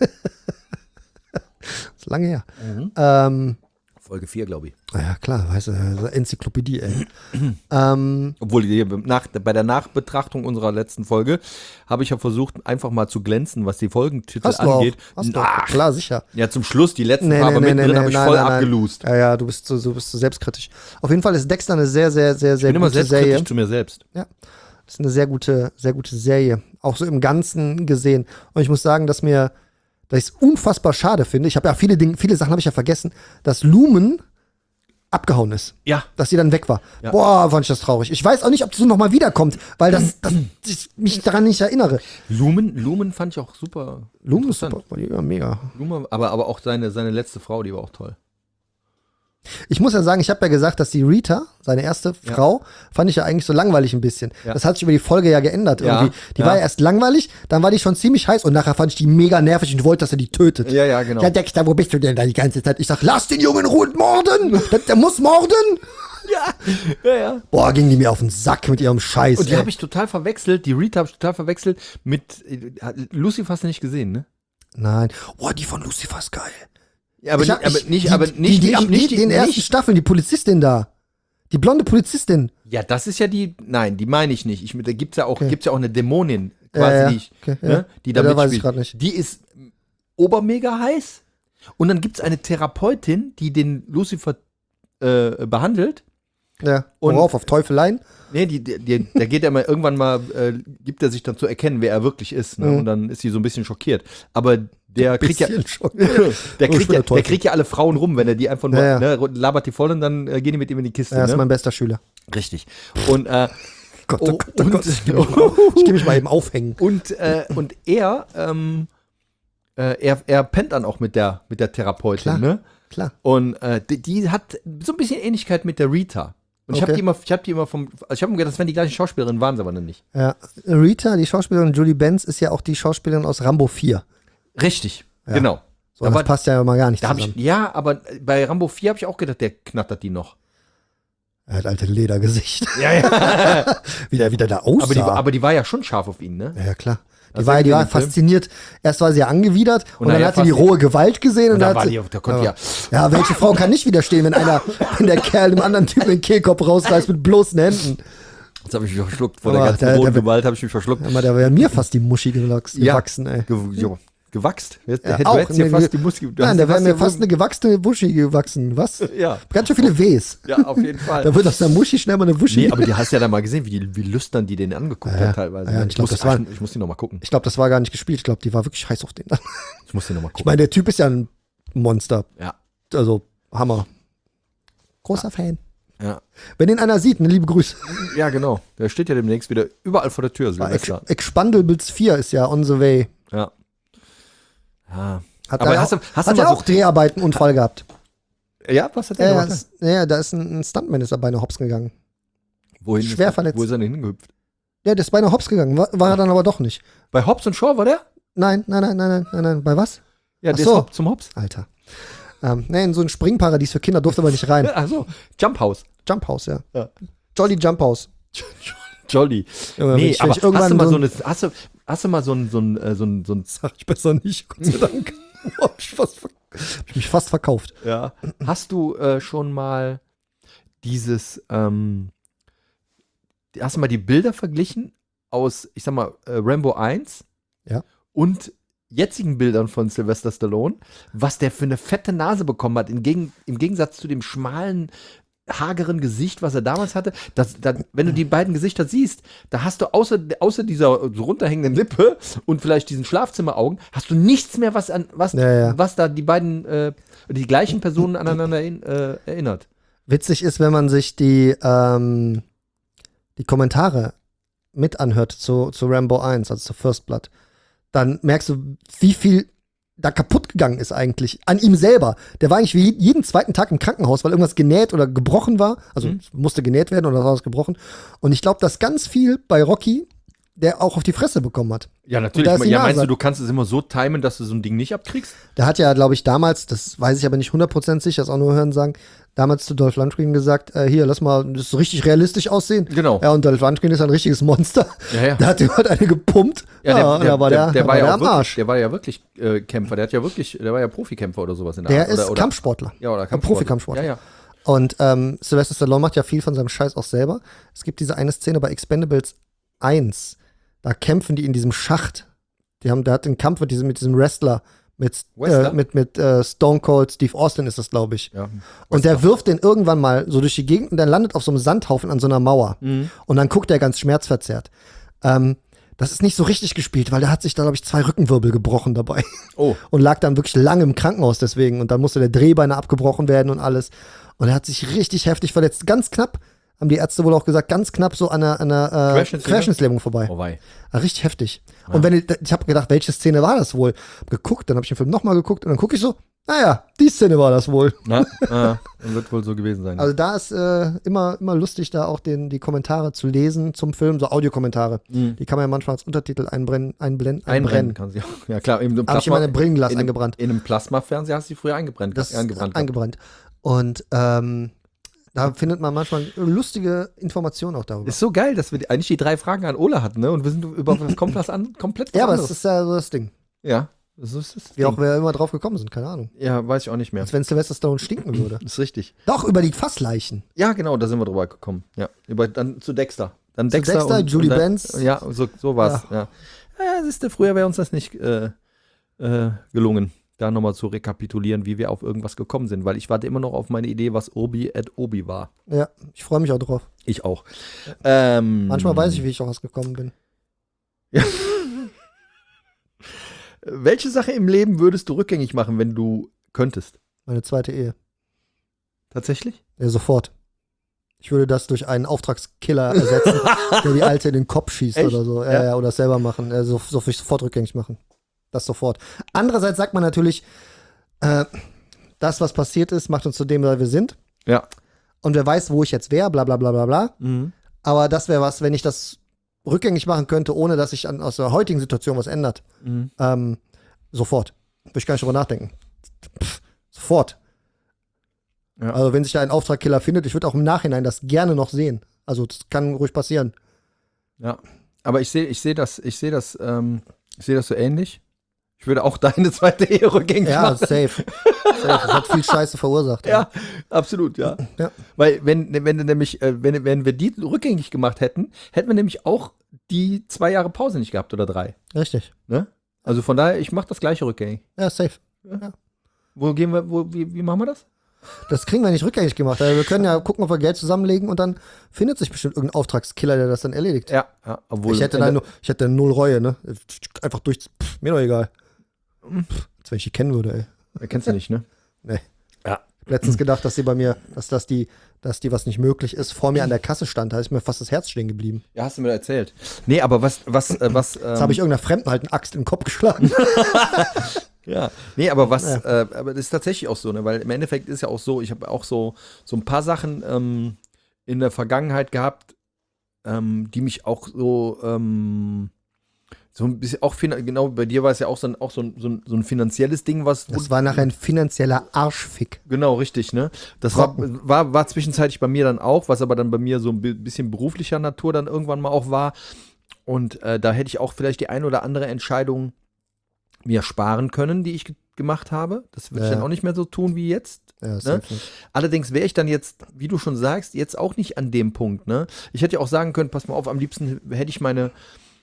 Ist lange her. Folge 4, glaube ich. Ja, klar, weißt du, Enzyklopädie, ey. Obwohl, bei der Nachbetrachtung unserer letzten Folge habe ich ja versucht, einfach mal zu glänzen, was die Folgentitel Hast du auch. angeht. Hast du auch. Klar, sicher. Ja, zum Schluss, die letzten paar, aber mittendrin habe ich voll abgelust. Ja, du bist so selbstkritisch. Auf jeden Fall ist Dexter eine sehr, sehr, sehr, sehr Ich bin immer gute selbstkritisch Serie. zu mir selbst. Ja, das ist eine sehr gute Serie. Auch so im Ganzen gesehen. Und ich muss sagen, dass ich es unfassbar schade finde. Ich habe ja viele Sachen habe ich ja vergessen, dass Lumen abgehauen ist. Ja. Dass sie dann weg war. Ja. Boah, fand ich das traurig. Ich weiß auch nicht, ob sie nochmal wiederkommt, weil ich mich daran nicht erinnere. Lumen fand ich auch super. Lumen ist interessant. super. Ja, mega. Lumen, aber auch seine letzte Frau, die war auch toll. Ich muss ja sagen, ich habe ja gesagt, dass die Rita, seine erste Frau, fand ich ja eigentlich so langweilig ein bisschen. Ja. Das hat sich über die Folge ja geändert Ja, irgendwie. Die ja. war ja erst langweilig, dann war die schon ziemlich heiß und nachher fand ich die mega nervig und wollte, dass er die tötet. Ja, genau. Ja, Dexter, wo bist du denn da die ganze Zeit? Ich sag, lass den Jungen in Ruhe und morden! Der muss morden! Ja. Boah, ging die mir auf den Sack mit ihrem Scheiß. Und die ey. habe ich total verwechselt, die Rita habe ich total verwechselt mit Lucifer, hast du nicht gesehen, ne? Nein. Boah, die von Lucifer ist geil. Ja, aber Ich hab- ich- nicht, die- aber nicht, die, nicht, den ersten nicht. Staffeln, die Polizistin da. Die blonde Polizistin. Ja, das ist ja die meine ich nicht. Da gibt's ja auch eine Dämonin, Ja, quasi, ja. die Okay, ja. ne, die da Ja, da weiß ich mitspielt. grad nicht. Die ist obermega heiß. Und dann gibt's eine Therapeutin, die den Lucifer behandelt. Ja. Und- Worauf? Auf Teufeleien? Nee, da geht er mal irgendwann mal, gibt er sich dann zu erkennen, wer er wirklich ist. Ne? Mhm. Und dann ist sie so ein bisschen schockiert. Aber der kriegt ja, Bisschen schon. der kriegt ja alle Frauen rum, wenn er die einfach nur, Ja, ja. ne, labert die voll und dann gehen die mit ihm in die Kiste. Ja, ist Ne? mein bester Schüler. Richtig. Und, Gott, oh, und, Ich geh mich mal eben aufhängen. und er pennt dann auch mit der Therapeutin, Klar. ne? Klar. Und die hat so ein bisschen Ähnlichkeit mit der Rita. Und ich Okay. habe ich habe mir gedacht, das wären die gleichen Schauspielerinnen, waren sie aber dann nicht. Ja. Rita, die Schauspielerin Julie Benz, ist ja auch die Schauspielerin aus Rambo 4. Richtig, Ja. genau. So, Aber das passt ja mal gar nicht Da hab zusammen. ja, aber bei Rambo 4 habe ich auch gedacht, der knattert die noch. Er hat alte Ledergesicht. Ja, ja. wie der da aussah. aber die war ja schon scharf auf ihn, ne? Ja, klar. Die war fasziniert. Erst war sie ja angewidert und dann hat sie die rohe Gewalt gesehen. Und da hat war sie, die, da konnte ja, welche Frau kann nicht widerstehen, wenn der Kerl dem anderen Typen den Kehlkopf rausreißt mit bloßen Händen? Jetzt habe ich mich verschluckt. Vor der ganzen rohen Gewalt habe ich mich verschluckt. Aber da wäre mir fast die Muschi gewachsen, ey. Gewachst? Ja, du auch, hättest dir fast die Muschi. Nein, da wäre mir fast eine gewachsene Muschi gewachsen. Was? Ja. Ganz schön viele Ws. Ja, auf jeden Fall. Da wird aus der Muschi schnell mal eine Wuschi. Nee, aber die hast ja dann mal gesehen, wie lüstern die den angeguckt hat teilweise. Ja, ich muss die noch mal gucken. Ich glaube, das war gar nicht gespielt. Ich glaube, die war wirklich heiß auf den. Ich muss die noch mal gucken. Ich meine, der Typ ist ja ein Monster. Ja. Also, Hammer. Großer Fan. Ja. Wenn ihn einer sieht, eine liebe Grüße. Ja, genau. Der steht ja demnächst wieder überall vor der Tür, Silvester. Expandables 4 ist ja on the way. Ja. Ja. Hat Aber er hast du hat mal er auch Dreharbeitenunfall gehabt. Ja, was hat der gemacht? Ja, da ist ein Stuntman ist da beinahe hops gegangen. Wohin schwer verletzt. Wo ist er denn hingehüpft? Ja, der ist beinahe hops gegangen. War er dann aber doch nicht. Bei Hobbs und Shaw war der? Nein. Bei was? Ja, Ach der so. ist zum Hobbs. Alter. In so ein Springparadies für Kinder durfte aber nicht rein. Ach so, Jump House. Jump House, ja. Jolly Jump House. Jolly. Ja, nee, aber hast du mal so ein Sag ich besser nicht, Gott sei Dank. Hab ich mich fast verkauft. Ja. Hast du schon mal dieses, hast du mal die Bilder verglichen aus, ich sag mal, Rambo 1 und jetzigen Bildern von Sylvester Stallone, was der für eine fette Nase bekommen hat, im Gegensatz zu dem schmalen, hageren Gesicht, was er damals hatte, wenn du die beiden Gesichter siehst, da hast du außer dieser so runterhängenden Lippe und vielleicht diesen Schlafzimmeraugen, hast du nichts mehr, was da die beiden, die gleichen Personen aneinander erinnert. Witzig ist, wenn man sich die Kommentare mit anhört zu Rambo 1, also zu First Blood, dann merkst du, wie viel da kaputt gegangen ist eigentlich an ihm selber. Der war eigentlich wie jeden zweiten Tag im Krankenhaus, weil irgendwas genäht oder gebrochen war. Also musste genäht werden oder war was gebrochen. Und ich glaube, dass ganz viel bei Rocky, der auch auf die Fresse bekommen hat. Ja, natürlich. Ja, meinst du kannst es immer so timen, dass du so ein Ding nicht abkriegst? Der hat ja, glaube ich, damals, das weiß ich aber nicht 100% sicher, das auch nur hören sagen, damals zu Dolph Lundgren gesagt, hier, lass mal das richtig realistisch aussehen. Genau. Ja, und Dolph Lundgren ist ein richtiges Monster. Ja. Da hat ihm halt eine gepumpt. Der war ja am Arsch. Der war ja wirklich Kämpfer. Der war ja Profikämpfer oder sowas in der Art. ist Kampfsportler. Ja, oder Kampfsportler. Profikampfsportler. Ja. Und Sylvester Stallone macht ja viel von seinem Scheiß auch selber. Es gibt diese eine Szene bei Expendables 1. Da kämpfen die in diesem Schacht. Der hat den Kampf mit diesem Wrestler. Mit Stone Cold Steve Austin ist das, glaube ich. Ja, und der wirft den irgendwann mal so durch die Gegend und der landet auf so einem Sandhaufen an so einer Mauer. Und dann guckt er ganz schmerzverzerrt. Das ist nicht so richtig gespielt, weil der hat sich da, glaube ich, 2 Rückenwirbel gebrochen dabei. Oh. Und lag dann wirklich lange im Krankenhaus deswegen. Und dann musste der Drehbeine abgebrochen werden und alles. Und er hat sich richtig heftig verletzt. Ganz knapp, haben die Ärzte wohl auch gesagt, ganz knapp so an einer Querschnittslähmung vorbei. Oh wei. Richtig heftig. Ja. Und ich habe gedacht, welche Szene war das wohl? Hab geguckt, dann habe ich den Film nochmal geguckt und dann gucke ich so, naja, die Szene war das wohl. Wird wohl so gewesen sein. Also da ist immer lustig, da auch die Kommentare zu lesen zum Film, so Audiokommentare. Die kann man ja manchmal als Untertitel einbrennen. Kann sie auch. Ja klar, habe ich in meine Brillenglas eingebrannt. In einem Plasmafernseher hast du die früher eingebrannt. Das eingebrannt. Und da findet man manchmal lustige Informationen auch darüber. Ist so geil, dass wir eigentlich die 3 Fragen an Ola hatten, ne? Und wir sind über was komplett was anderes. Ja, aber das ist ja so das Ding. Ja, so ist das Wie auch wir immer drauf gekommen sind, keine Ahnung. Ja, weiß ich auch nicht mehr. Als wenn Sylvester Stallone stinken würde. Das ist richtig. Doch, über die Fassleichen. Ja, genau, da sind wir drüber gekommen. Ja, dann zu Dexter. Dann Dexter und Julie Benz. Ja, so war's. Ja, siehst du, früher wäre uns das nicht gelungen, da nochmal zu rekapitulieren, wie wir auf irgendwas gekommen sind, weil ich warte immer noch auf meine Idee, was Obi et Obi war. Ja, ich freue mich auch drauf. Ich auch. Manchmal weiß ich, wie ich auf was gekommen bin. Ja. Welche Sache im Leben würdest du rückgängig machen, wenn du könntest? Meine zweite Ehe. Tatsächlich? Ja, sofort. Ich würde das durch einen Auftragskiller ersetzen, der die Alte in den Kopf schießt. Echt? Oder so. Ja, oder das selber machen. Sofort rückgängig machen. Das sofort. Andererseits sagt man natürlich, das, was passiert ist, macht uns zu dem, wer wir sind. Ja. Und wer weiß, wo ich jetzt wäre, bla bla bla bla bla. Aber das wäre was, wenn ich das rückgängig machen könnte, ohne dass sich aus der heutigen Situation was ändert. Sofort. Würde ich gar nicht drüber nachdenken. Sofort. Ja. Also wenn sich da ein Auftragkiller findet, ich würde auch im Nachhinein das gerne noch sehen. Also das kann ruhig passieren. Ja. Aber ich sehe das Ich sehe das so ähnlich. Ich würde auch deine zweite Ehe rückgängig Ja, machen. safe. Das hat viel Scheiße verursacht. Ja, absolut, ja. Ja. Weil wenn du nämlich, wenn wir die rückgängig gemacht hätten, hätten wir nämlich auch die 2 Jahre Pause nicht gehabt oder 3. Richtig. Ne? Also von daher, ich mache das gleiche rückgängig. Ja, safe. Wo gehen wir, wie machen wir das? Das kriegen wir nicht rückgängig gemacht. Wir können ja gucken, ob wir Geld zusammenlegen und dann findet sich bestimmt irgendein Auftragskiller, der das dann erledigt. Ja, obwohl. Ich hätte null Reue, ne? Einfach mir doch egal. Als wenn ich die kennen würde, ey. Kennst du nicht, ne? Nee. Ja. Letztens gedacht, dass sie bei mir, dass die, was nicht möglich ist, vor mir an der Kasse stand. Da ist mir fast das Herz stehen geblieben. Ja, hast du mir erzählt. Nee, aber was. Jetzt habe ich irgendeiner Fremden halt eine Axt in den Kopf geschlagen. Ja, nee, aber aber das ist tatsächlich auch so, ne? Weil im Endeffekt ist ja auch so, ich habe auch so ein paar Sachen in der Vergangenheit gehabt, die mich auch so ein bisschen, auch genau, bei dir war es ja auch so ein finanzielles Ding, was. Das war nachher ein finanzieller Arschfick. Genau, richtig, ne? Das war zwischenzeitlich bei mir dann auch, was aber dann bei mir so ein bisschen beruflicher Natur dann irgendwann mal auch war. Und da hätte ich auch vielleicht die ein oder andere Entscheidung mir sparen können, die ich gemacht habe. Das würde ich dann auch nicht mehr so tun wie jetzt. Ja, ne? Allerdings wäre ich dann jetzt, wie du schon sagst, jetzt auch nicht an dem Punkt. Ne? Ich hätte ja auch sagen können, pass mal auf, am liebsten hätte ich meine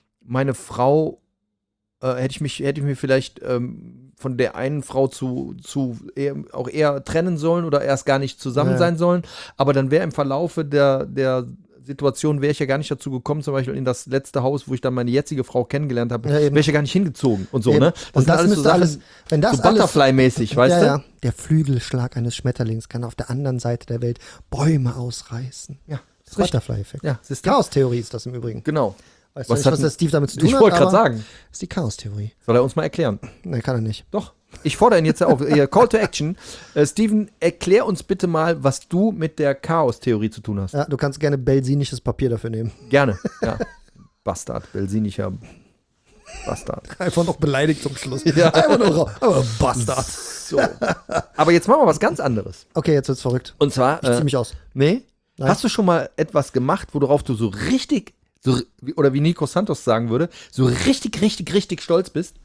Frau, hätte ich mir vielleicht von der einen Frau auch eher trennen sollen oder erst gar nicht zusammen sein sollen. Aber dann wäre im Verlaufe der Situation wäre ich ja gar nicht dazu gekommen, zum Beispiel in das letzte Haus, wo ich dann meine jetzige Frau kennengelernt habe, wäre ich ja gar nicht hingezogen und so, eben. ne? Und das müsste alles, wenn das so Butterfly-mäßig, weißt du? Ja, der Flügelschlag eines Schmetterlings kann auf der anderen Seite der Welt Bäume ausreißen. Ja, das Butterfly-Effekt. Ja, Chaos-Theorie ist das im Übrigen. Genau. Weißt du nicht, was der Steve damit zu tun hat? Ich wollte gerade sagen. Ist die Chaos-Theorie. Soll er uns mal erklären? Nein, kann er nicht. Doch. Ich fordere ihn jetzt auf. Call to Action. Steven, erklär uns bitte mal, was du mit der Chaos-Theorie zu tun hast. Ja, du kannst gerne belsinisches Papier dafür nehmen. Gerne, ja. Bastard, belsinischer Bastard. Einfach noch beleidigt zum Schluss. Ja. Einfach nur aber Bastard. So. Aber jetzt machen wir was ganz anderes. Okay, jetzt wird's verrückt. Und zwar. Ich zieh mich aus. Nee? Nein. Hast du schon mal etwas gemacht, worauf du so richtig, oder wie Nico Santos sagen würde, so richtig, richtig, richtig stolz bist?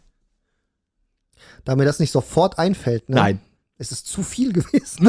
Da mir das nicht sofort einfällt, ne? Nein. Es ist zu viel gewesen.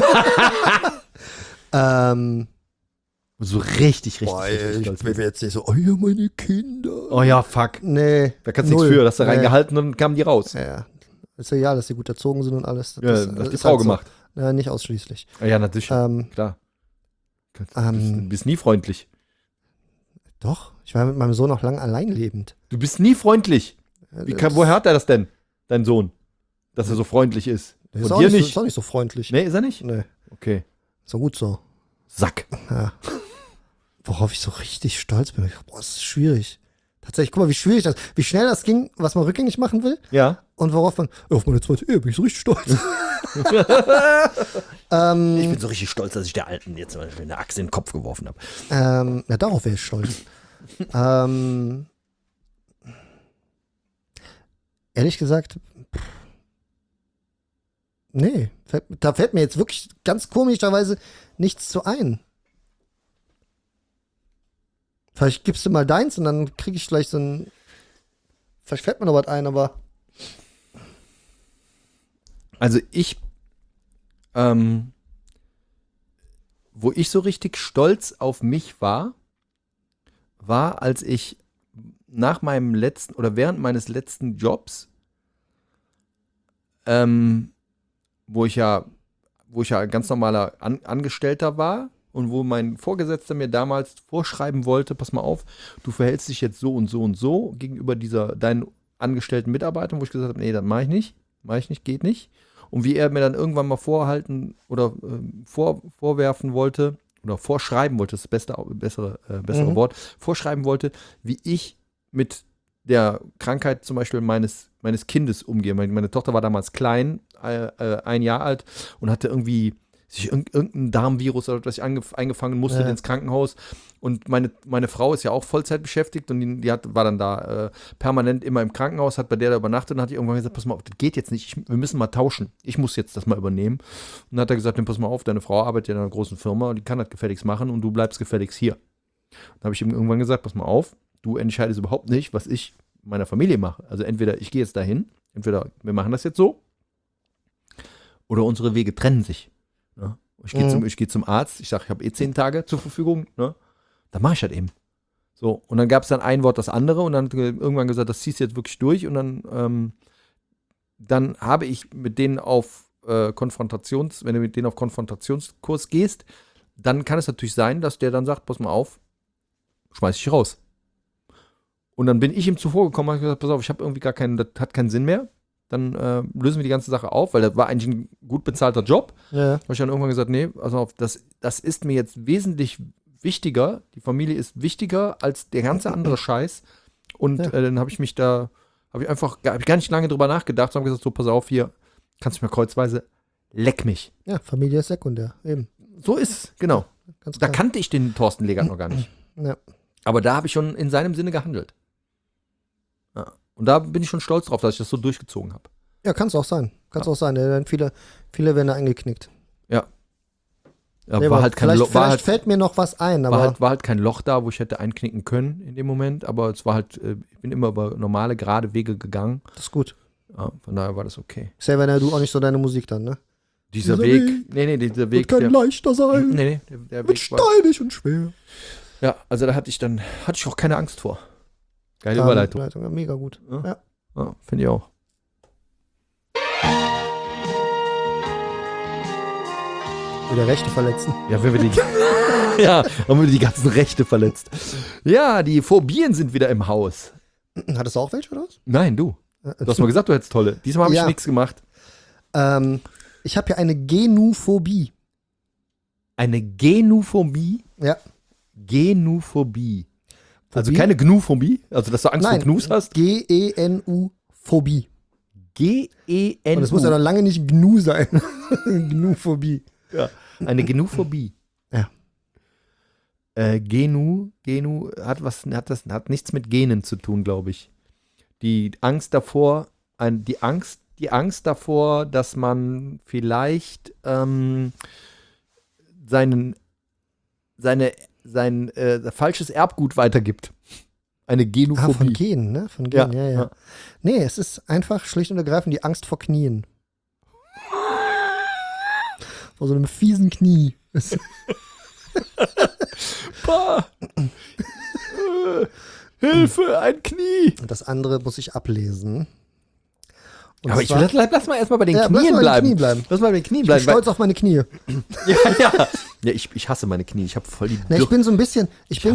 So richtig, richtig, boah, richtig ich stolz bin bist. mir jetzt nicht so, oh ja, meine Kinder. Oh ja, fuck. Nee. Da kannst du nichts für, hast du reingehalten und dann kamen die raus. Ja. Ist ja egal, dass die gut erzogen sind und alles. Ja, das hat die ist Frau halt so. gemacht. Ja, nicht ausschließlich. Ja, natürlich. Klar. Du bist nie freundlich. Doch, ich war mit meinem Sohn auch lang alleinlebend. Du bist nie freundlich. Woher hat er das denn, dein Sohn? Dass er so freundlich ist. Ist Von auch dir nicht. nicht? Ist auch nicht so freundlich. Nee, ist er nicht? Nee. Okay. Ist doch gut so. Sack. Ja. Worauf ich so richtig stolz bin. Boah, das ist schwierig. Tatsächlich, guck mal, wie schwierig das, wie schnell das ging, was man rückgängig machen will. Ja. Und worauf man, auf meine zweite Ehe bin ich so richtig stolz. Ich bin so richtig stolz, dass ich der Alten jetzt mal eine Axt in den Kopf geworfen habe. Ja, darauf wäre ich stolz. Ehrlich gesagt, nee, da fällt mir jetzt wirklich ganz komischerweise nichts zu ein. Vielleicht gibst du mal deins und dann kriege ich vielleicht so ein. Vielleicht fällt mir noch was ein, aber. Also wo ich so richtig stolz auf mich war, als ich nach meinem letzten oder während meines letzten Jobs, wo ich ja ganz normaler Angestellter war und wo mein Vorgesetzter mir damals vorschreiben wollte, pass mal auf, du verhältst dich jetzt so und so und so gegenüber deinen angestellten Mitarbeitern, wo ich gesagt habe, nee, das mache ich nicht, geht nicht. Und wie er mir dann irgendwann mal vorhalten oder vorwerfen wollte oder vorschreiben wollte, das bessere Wort, vorschreiben wollte, wie ich mit der Krankheit zum Beispiel meines Kindes umgehe. Meine Tochter war damals klein, 1 Jahr alt und hatte irgendwie sich irgendein Darmvirus oder was eingefangen, musste ins Krankenhaus. Und meine Frau ist ja auch Vollzeit beschäftigt und die war dann da permanent immer im Krankenhaus, hat bei der da übernachtet und hat ich irgendwann gesagt, pass mal auf, das geht jetzt nicht, wir müssen mal tauschen. Ich muss jetzt das mal übernehmen. Und dann hat er gesagt, pass mal auf, deine Frau arbeitet ja in einer großen Firma und die kann das gefälligst machen und du bleibst gefälligst hier. Dann habe ich ihm irgendwann gesagt, pass mal auf, du entscheidest überhaupt nicht, was ich meiner Familie mache. Also entweder ich gehe jetzt dahin, entweder wir machen das jetzt so, oder unsere Wege trennen sich. Ne? Ich gehe zum Arzt, ich sage, ich habe 10 Tage zur Verfügung, ne? Dann mache ich das eben. So, und dann gab es dann ein Wort das andere und dann hat irgendwann gesagt, das ziehst du jetzt wirklich durch und dann habe ich mit denen auf wenn du mit denen auf Konfrontationskurs gehst, dann kann es natürlich sein, dass der dann sagt, pass mal auf, schmeiß ich raus. Und dann bin ich ihm zuvor gekommen und habe gesagt, pass auf, ich habe irgendwie das hat keinen Sinn mehr. Dann lösen wir die ganze Sache auf, weil das war eigentlich ein gut bezahlter Job. Ja. Habe ich dann irgendwann gesagt, nee, also das ist mir jetzt wesentlich wichtiger, die Familie ist wichtiger als der ganze andere Scheiß. Und dann habe ich gar nicht lange drüber nachgedacht, sondern gesagt, so, pass auf, hier, kannst du mir kreuzweise, leck mich. Ja, Familie ist sekundär, eben. So ist es, genau. Ganz da klar. kannte ich den Thorsten Legert noch gar nicht. Ja. Aber da habe ich schon in seinem Sinne gehandelt. Ja. Und da bin ich schon stolz drauf, dass ich das so durchgezogen habe. Ja, kann es auch sein. Viele werden da eingeknickt. Ja. Nee, war halt kein vielleicht fällt mir noch was ein, aber. War halt kein Loch da, wo ich hätte einknicken können in dem Moment, aber es war halt, ich bin immer über normale, gerade Wege gegangen. Das ist gut. Ja, von daher war das okay. Selber du auch nicht so deine Musik dann, ne? Dieser Weg. Dieser Weg. Wird kein leichter sein. Nee, der Wird Weg war. steinig und schwer. Ja, also da hatte ich auch keine Angst vor. Geile Überleitung. Ja, mega gut. Ja, finde ich auch. Wieder Rechte verletzen. Ja, haben wir die ganzen Rechte verletzt. Ja, die Phobien sind wieder im Haus. Hattest du auch welche, oder was? Nein, du. Du hast mal gesagt, du hättest tolle. Diesmal habe ich nichts gemacht. Ich habe ja eine Genuphobie. Eine Genuphobie? Ja. Genuphobie. Also keine Gnuphobie? Also, dass du Angst vor Gnus hast? G-E-N-U-Phobie. G-E-N-U. Und es muss ja noch lange nicht Gnu sein. Gnuphobie. Ja, eine Genuphobie. Ja. Genu hat nichts mit Genen zu tun, glaube ich. Die Angst davor, die Angst davor, dass man vielleicht sein falsches Erbgut weitergibt. Eine Genuphobie. Von Genen, ne? Von Genen, ja. Nee, es ist einfach schlicht und ergreifend die Angst vor Knien. Vor so einem fiesen Knie. Hilfe, ein Knie. Und das andere muss ich ablesen. Und aber lass mal erstmal bei den Knien bleiben. Lass mal bei den Knien Ich bleiben. bin stolz auf meine Knie. Ja, ich hasse meine Knie. Ich habe voll die ich bin so ein bisschen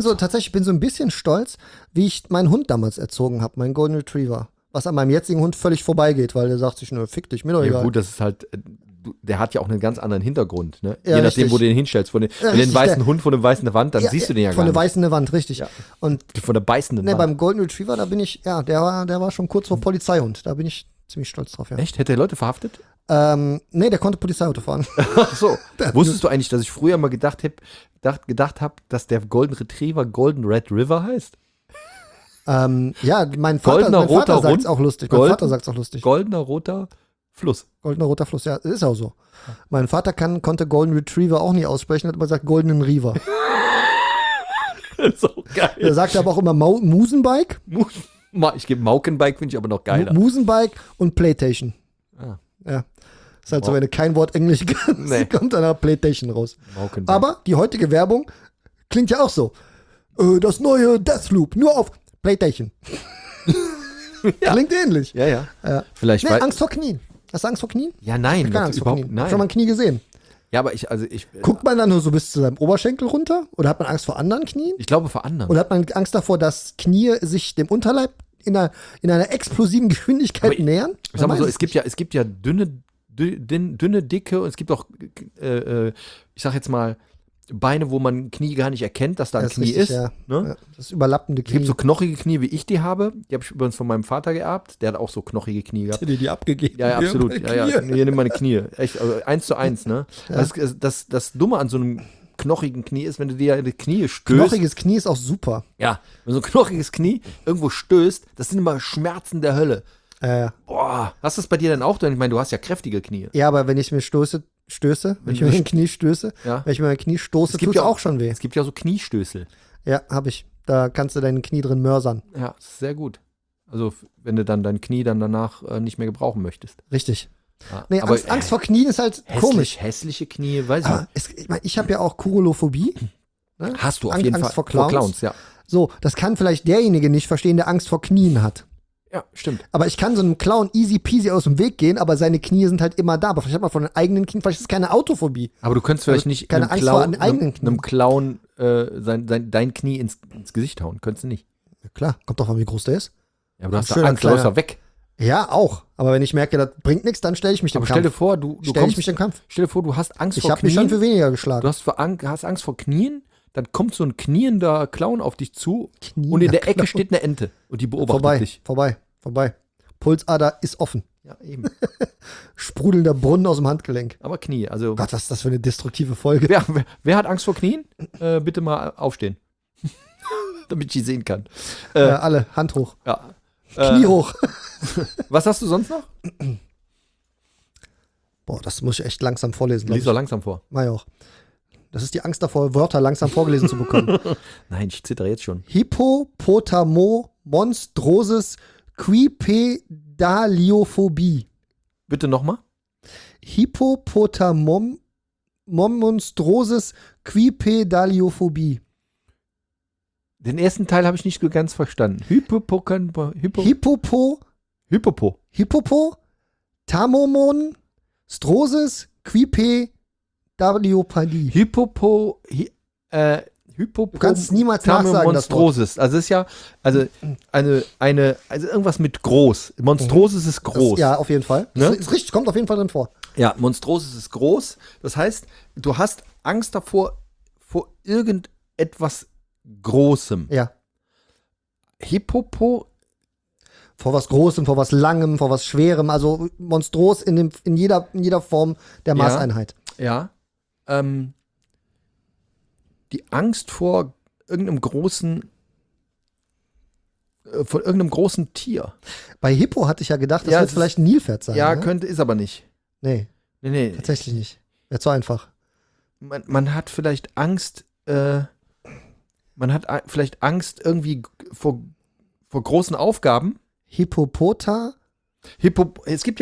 stolz, wie ich meinen Hund damals erzogen habe, meinen Golden Retriever. Was an meinem jetzigen Hund völlig vorbeigeht, weil der sagt sich, nö, fick dich, mir doch egal. Ja gut, das ist halt, der hat ja auch einen ganz anderen Hintergrund, ne? Ja, je nachdem, richtig. wo du den hinstellst. Von den weißen Hund von der weißen Wand, dann siehst du den ja gar von nicht. der weißen Wand, richtig. Ja. Und von der beißenden Wand. beim Golden Retriever, da bin ich, der war schon kurz vor Polizeihund. Da bin ich ziemlich stolz drauf, ja. Echt? Hätte er Leute verhaftet? Nee, der konnte Polizeiauto fahren. Ach so. Wusstest du eigentlich, dass ich früher mal gedacht habe, dass der Golden Retriever Golden Red River heißt? Ja, mein Vater sagt es auch lustig. Goldener roter Fluss. Goldener roter Fluss, ja, ist auch so. Mein Vater konnte Golden Retriever auch nie aussprechen, hat immer gesagt Goldenen River. Das ist auch geil. Er sagte aber auch immer Musenbike. Ich gebe Mountainbike, finde ich aber noch geiler. Musenbike und Playtation. Ah. Ja. Ist halt so, wenn du kein Wort Englisch kannst, kommt dann auch Playtation raus. Aber die heutige Werbung klingt ja auch so. Das neue Deathloop, nur auf Playtation. Klingt ähnlich. Ja. Vielleicht Angst vor Knien. Hast du Angst vor Knien? Ja, nein. Ich keine Angst vor Knien. Nein. Schon mal ein Knie gesehen? Ja, aber Guckt man dann nur so bis zu seinem Oberschenkel runter? Oder hat man Angst vor anderen Knien? Ich glaube vor anderen. Oder hat man Angst davor, dass Knie sich dem Unterleib in einer explosiven Geschwindigkeit nähern? Ich sag mal so, es gibt ja dünne, dicke und es gibt auch, ich sag jetzt mal, Beine, wo man Knie gar nicht erkennt, dass da ein Knie ist. Ja. Ne? Ja, das überlappende Knie. Es gibt so knochige Knie, wie ich die habe. Die habe ich übrigens von meinem Vater geerbt. Der hat auch so knochige Knie gehabt. Hat dir die abgegeben? Ja, absolut. Ja. Hier nimm meine Knie. Echt, also 1:1, ne? Ja. Das Dumme an so einem knochigen Knie ist, wenn du dir die Knie stößt. Knochiges Knie ist auch super. Ja, wenn so ein knochiges Knie irgendwo stößt, das sind immer Schmerzen der Hölle. Boah, hast du das bei dir denn auch? Ich meine, du hast ja kräftige Knie. Ja, aber wenn ich mir wenn ich mir mein Knie stöße, ja. wenn ich mir mein Knie stoße, tut es auch schon weh. Es gibt ja so Kniestößel. Ja, habe ich. Da kannst du dein Knie drin mörsern. Ja, sehr gut. Also wenn du dann dein Knie dann danach nicht mehr gebrauchen möchtest. Richtig. Ja, Nee, aber Angst vor Knien ist halt komisch. Hässliche Knie, weiß ich Aber ich habe ja auch Kurulophobie. Ne? Hast du auf Angst- jeden Angst Fall. vor Clowns? Ja. So, das kann vielleicht derjenige nicht verstehen, der Angst vor Knien hat. Ja, stimmt. Aber ich kann so einem Clown easy peasy aus dem Weg gehen, aber seine Knie sind halt immer da. Aber vielleicht hat man von den eigenen Knien, vielleicht ist es keine Autophobie. Aber du könntest vielleicht nicht keine Angst vor den eigenen Knien. einem Clown dein Knie ins Gesicht hauen. Könntest du nicht. Ja, klar, kommt doch an, wie groß der ist. Ja, aber du hast da Schöner Angst, du läufst kleiner- da weg. Ja, auch. Aber wenn ich merke, das bringt nichts, dann stelle ich mich dem Aber stell dir Kampf. vor, du Stell ich mich dem Kampf. stell dir vor, du hast Angst Ich vor habe mich schon Knien. für weniger geschlagen. Du hast Angst vor Knien, dann kommt so ein kniender Clown auf dich zu Kniender und in der Ecke Clown. steht eine Ente und die beobachtet Vorbei, dich. vorbei. Pulsader ist offen. Ja, eben. Sprudelnder Brunnen aus dem Handgelenk. Aber Knie, also Gott, was ist das für eine destruktive Folge? wer hat Angst vor Knien? Bitte mal aufstehen. Damit ich die sehen kann. Alle, Hand hoch. Ja. Knie hoch. Was hast du sonst noch? Boah, das muss ich echt langsam vorlesen. glaub Lies doch langsam vor. Mach ich auch. Das ist die Angst davor, Wörter langsam vorgelesen zu bekommen. Nein, ich zittere jetzt schon. Hippopotamo monstrosis quipedaliophobie. Bitte nochmal. Hippopotamom monstrosis quipedaliophobie. Den ersten Teil habe ich nicht so ganz verstanden. Hippopo tamomon strosis quipedaliopathie. Du kannst es niemals nachsagen, das Wort. Monstrosis. Also es ist ja, also irgendwas mit groß. Monstrosis ist groß. Das, ja, auf jeden Fall. Ne? Das ist richtig, kommt auf jeden Fall drin vor. Ja, Monstrosis ist groß. Das heißt, du hast Angst davor, vor irgendetwas Großem. Ja. Hippopo, Vor was Großem, vor was Langem, vor was Schwerem. Also monstros in jeder Form der Ja. Maßeinheit. ja. Die Angst vor irgendeinem großen Tier. Bei Hippo hatte ich ja gedacht, das Ja, wird es vielleicht ein Nilpferd sein. Ja, ne? ist aber nicht. Nee, Nee. tatsächlich nicht. Wäre zu einfach. Man hat vielleicht Angst, vielleicht Angst irgendwie vor großen Aufgaben. Es gibt ja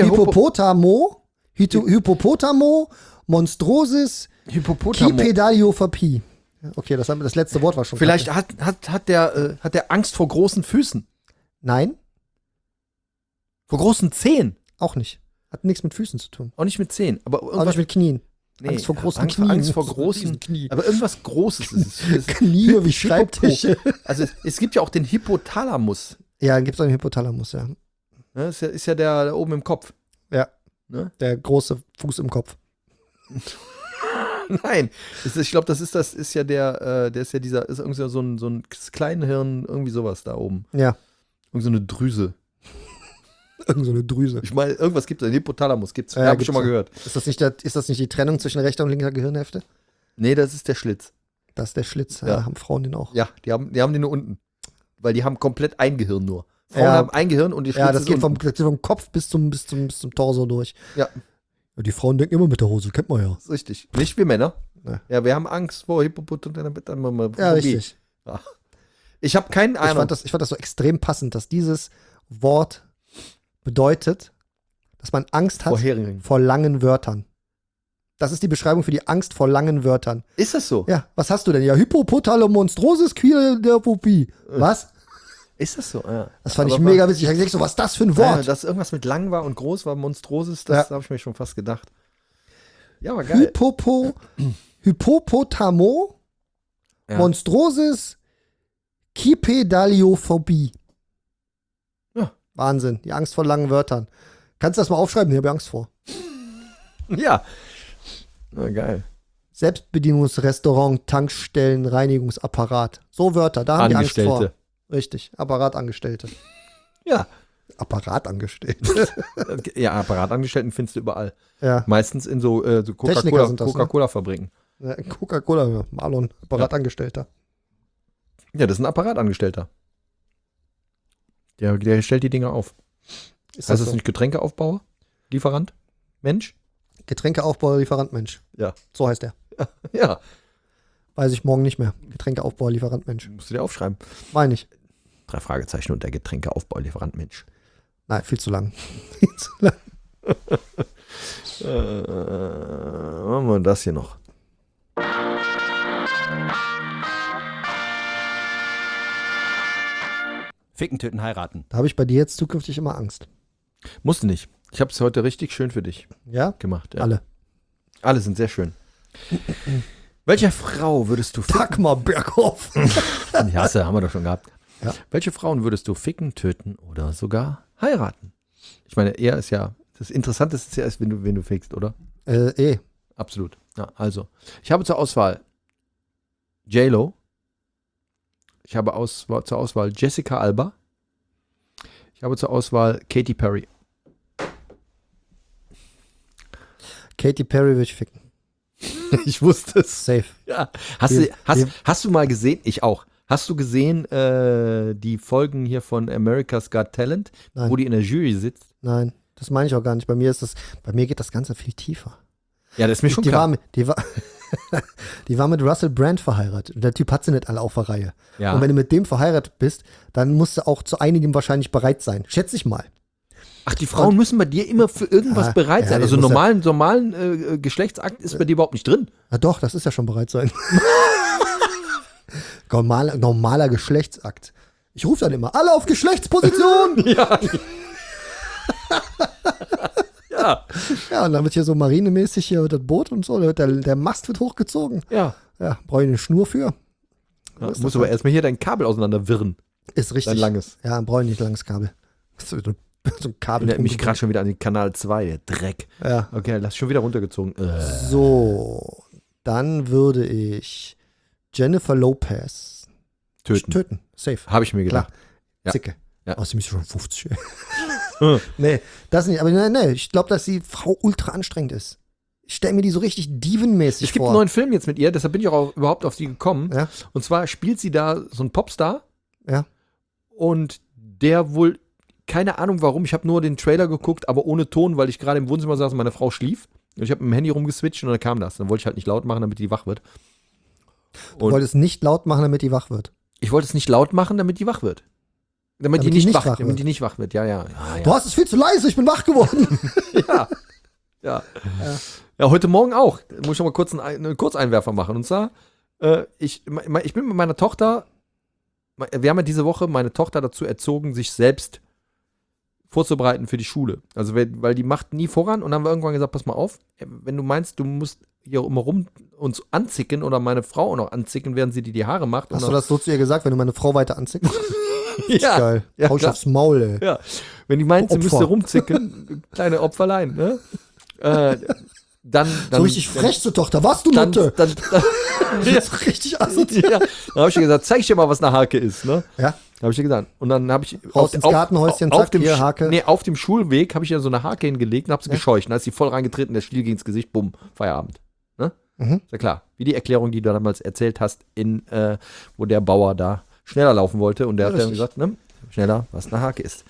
Hippopotamo monstrosis Hippopotamo. quipedaliophobie. Okay, das letzte Wort war schon. Vielleicht kacke. hat der Angst vor großen Füßen, Nein, vor großen Zehen. auch nicht. Hat nichts mit Füßen zu tun. Auch nicht mit Zehen, aber Auch irgendwas nicht mit Knien. nee, Angst vor großen Angst, Knien. Angst vor großen Knie. Aber irgendwas Großes ist es. Knie wie Schreibtische. Also es gibt ja auch den Hypothalamus. Ja, gibt es einen Hypothalamus, ja. Ne? Ist ja der da oben im Kopf. Ja. Ne? Der große Fuß im Kopf. Nein, ich glaube, ist ja ist irgendwie so ein Kleinhirn, irgendwie sowas da oben. Ja. Irgendwie so eine Drüse. Irgend so eine Drüse. Ich meine, irgendwas gibt es, ein Hypothalamus gibt's. Ja, Habe ich schon mal gibt's gehört. Ist das nicht die Trennung zwischen rechter und linker Gehirnhälfte? Nee, das ist der Schlitz. Das ist der Schlitz. Ja, Ja. haben Frauen den auch. Ja, die haben den nur unten. Weil die haben komplett ein Gehirn nur. Frauen Ja. haben ein Gehirn und die Schlitz Ja, das ist geht vom unten. Kopf bis zum Torso durch. Ja. Ja, die Frauen denken immer mit der Hose, kennt man ja. Das ist richtig. Nicht wir Männer. Ja. Ja, wir haben Angst vor Hippopotamus. Ja, richtig. Ich habe keine Ich Ahnung. fand das so extrem passend, dass dieses Wort bedeutet, dass man Angst hat Vor Heringen. vor langen Wörtern. Das ist die Beschreibung für die Angst vor langen Wörtern. Ist das so? Ja, was hast du denn? Ja, Hypopotamo monstrosis quipedaliophobie. Was? Ist das so? Ja. Das fand ich Aber mega witzig. Ich hab gesagt, so, was ist das für ein Ja, Wort? dass irgendwas mit lang war und groß war, Monstrosis, Ja. das habe ich mir schon fast gedacht. Ja, aber geil. Hypopotamo Ja. monstrosis quipedaliophobie. Ja. Wahnsinn, die Angst vor langen Wörtern. Kannst du das mal aufschreiben? Ich habe Angst vor. Ja. Na, geil. Selbstbedienungsrestaurant, Tankstellen, Reinigungsapparat. So Wörter, da haben die Angst vor. Angestellte. Richtig, Apparatangestellte. Ja. Apparatangestellte. Ja, Apparatangestellten findest du überall. Ja. Meistens in so Techniker sind das, ne? Coca-Cola-Fabriken. Ja, Coca-Cola, Marlon, Apparatangestellter. Ja, das ist ein Apparatangestellter. Der stellt die Dinger auf. Ist Heißt das das so? nicht Getränkeaufbauer? Lieferant? Mensch? Getränkeaufbauer, Lieferant, Mensch. Ja. So heißt der. Ja. Weiß ich morgen nicht mehr. Getränkeaufbauer, Lieferant, Mensch. Musst du dir aufschreiben. Meine ich. 3 Fragezeichen und der Getränkeaufbaulieferant, Mensch. Nein, viel zu lang. Viel zu lang. Machen wir das hier noch. Ficken, töten, heiraten. Da habe ich bei dir jetzt zukünftig immer Angst. Musste nicht. Ich habe es heute richtig schön für dich Ja? gemacht. Ja. Alle. Alle sind sehr schön. Welcher Frau würdest du ficken? Dagmar Berghoff. Die Hasse haben wir doch schon gehabt. Ja. Welche Frauen würdest du ficken, töten oder sogar heiraten? Ich meine, er ist ja, das Interessanteste ist ja erst, wen du fickst, oder? Absolut. Ja, also, ich habe zur Auswahl J-Lo. Ich habe zur Auswahl Jessica Alba. Ich habe zur Auswahl Katy Perry. Katy Perry würde ich ficken. Ich wusste es. Safe. Ja. Wir- Hast du mal gesehen? Ich auch. Hast du gesehen die Folgen hier von America's Got Talent, Nein. wo die in der Jury sitzt? Nein, das meine ich auch gar nicht. Bei mir geht das Ganze viel tiefer. Ja, das ist mir schon Die klar. die war mit Russell Brand verheiratet. Und der Typ hat sie nicht alle auf der Reihe. Ja. Und wenn du mit dem verheiratet bist, dann musst du auch zu einigem wahrscheinlich bereit sein. Schätze ich mal. Ach, die Frauen müssen bei dir immer für irgendwas Ja, bereit ja, sein. die Also muss normalen Geschlechtsakt ist bei dir überhaupt nicht drin. Na doch, das ist ja schon bereit sein. Normaler Geschlechtsakt. Ich rufe dann immer, alle auf Geschlechtsposition! Ja. Ja. Ja, und dann wird hier so marinemäßig hier das Boot und so, der Mast wird hochgezogen. Ja. Ja, brauche ich eine Schnur für. Ja, ist muss das aber halt. erstmal hier dein Kabel auseinanderwirren. Ist richtig. Dein langes. Ja, brauche ich nicht langes Kabel. So ein Kabel. Erinnert mich gerade schon wieder an den Kanal 2, der Dreck. Ja. Okay, lass schon wieder runtergezogen. So, dann würde ich Jennifer Lopez Töten. Safe. Habe ich mir gedacht. Ja. Zicke. Ja. Außerdem ist sie schon 50. Nee, das nicht. Aber nee, ich glaube, dass die Frau ultra anstrengend ist. Ich stelle mir die so richtig dievenmäßig Es gibt vor. einen neuen Film jetzt mit ihr, deshalb bin ich auch überhaupt auf sie gekommen. Ja. Und zwar spielt sie da so einen Popstar. Ja. Und der wohl, keine Ahnung warum, ich habe nur den Trailer geguckt, aber ohne Ton, weil ich gerade im Wohnzimmer saß und meine Frau schlief. Und ich habe mit dem Handy rumgeswitcht und dann kam das. Dann wollte ich halt nicht laut machen, damit die wach wird. Du wolltest nicht laut machen, damit die wach wird. Ich wollte es nicht laut machen, damit die wach wird. Damit die nicht wach wird. Ja. Du hast es viel zu leise, ich bin wach geworden. Ja. Ja, heute Morgen auch. Da muss ich noch mal kurz einen Kurzeinwerfer machen. Und zwar, ich bin mit meiner Tochter, wir haben ja diese Woche meine Tochter dazu erzogen, sich selbst vorzubereiten für die Schule. Also, weil die macht nie voran und dann haben wir irgendwann gesagt, pass mal auf, wenn du meinst, du musst hier immer rum uns anzicken oder meine Frau auch noch anzicken, während sie dir die Haare macht. Hast du das so zu ihr gesagt, wenn du meine Frau weiter anzickst? Ja. Geil. Ja, Hau ich klar. aufs Maul, ey. Ja, wenn die meint, sie Opfer. müsste rumzicken, kleine Opferlein, ne? Dann So richtig frech zur Tochter. Was, du Nutte? dann Das ist richtig asozial. ja, dann habe ich ihr gesagt, zeig ich dir mal, was eine Hake ist, ne? Ja. Habe ich ihr gesagt. Und dann habe ich Raus ins Gartenhäuschen, zack, dem hier, Hake. Nee, auf dem Schulweg habe ich ihr so eine Hake hingelegt und habe sie gescheucht. Und dann ist sie voll reingetreten, der Stiel ging ins Gesicht, bumm, Feierabend. Ne? Mhm. Ist ja klar. Wie die Erklärung, die du damals erzählt hast, wo der Bauer da schneller laufen wollte. Und der hat dann Richtig. gesagt, ne? Schneller, was eine Hake ist.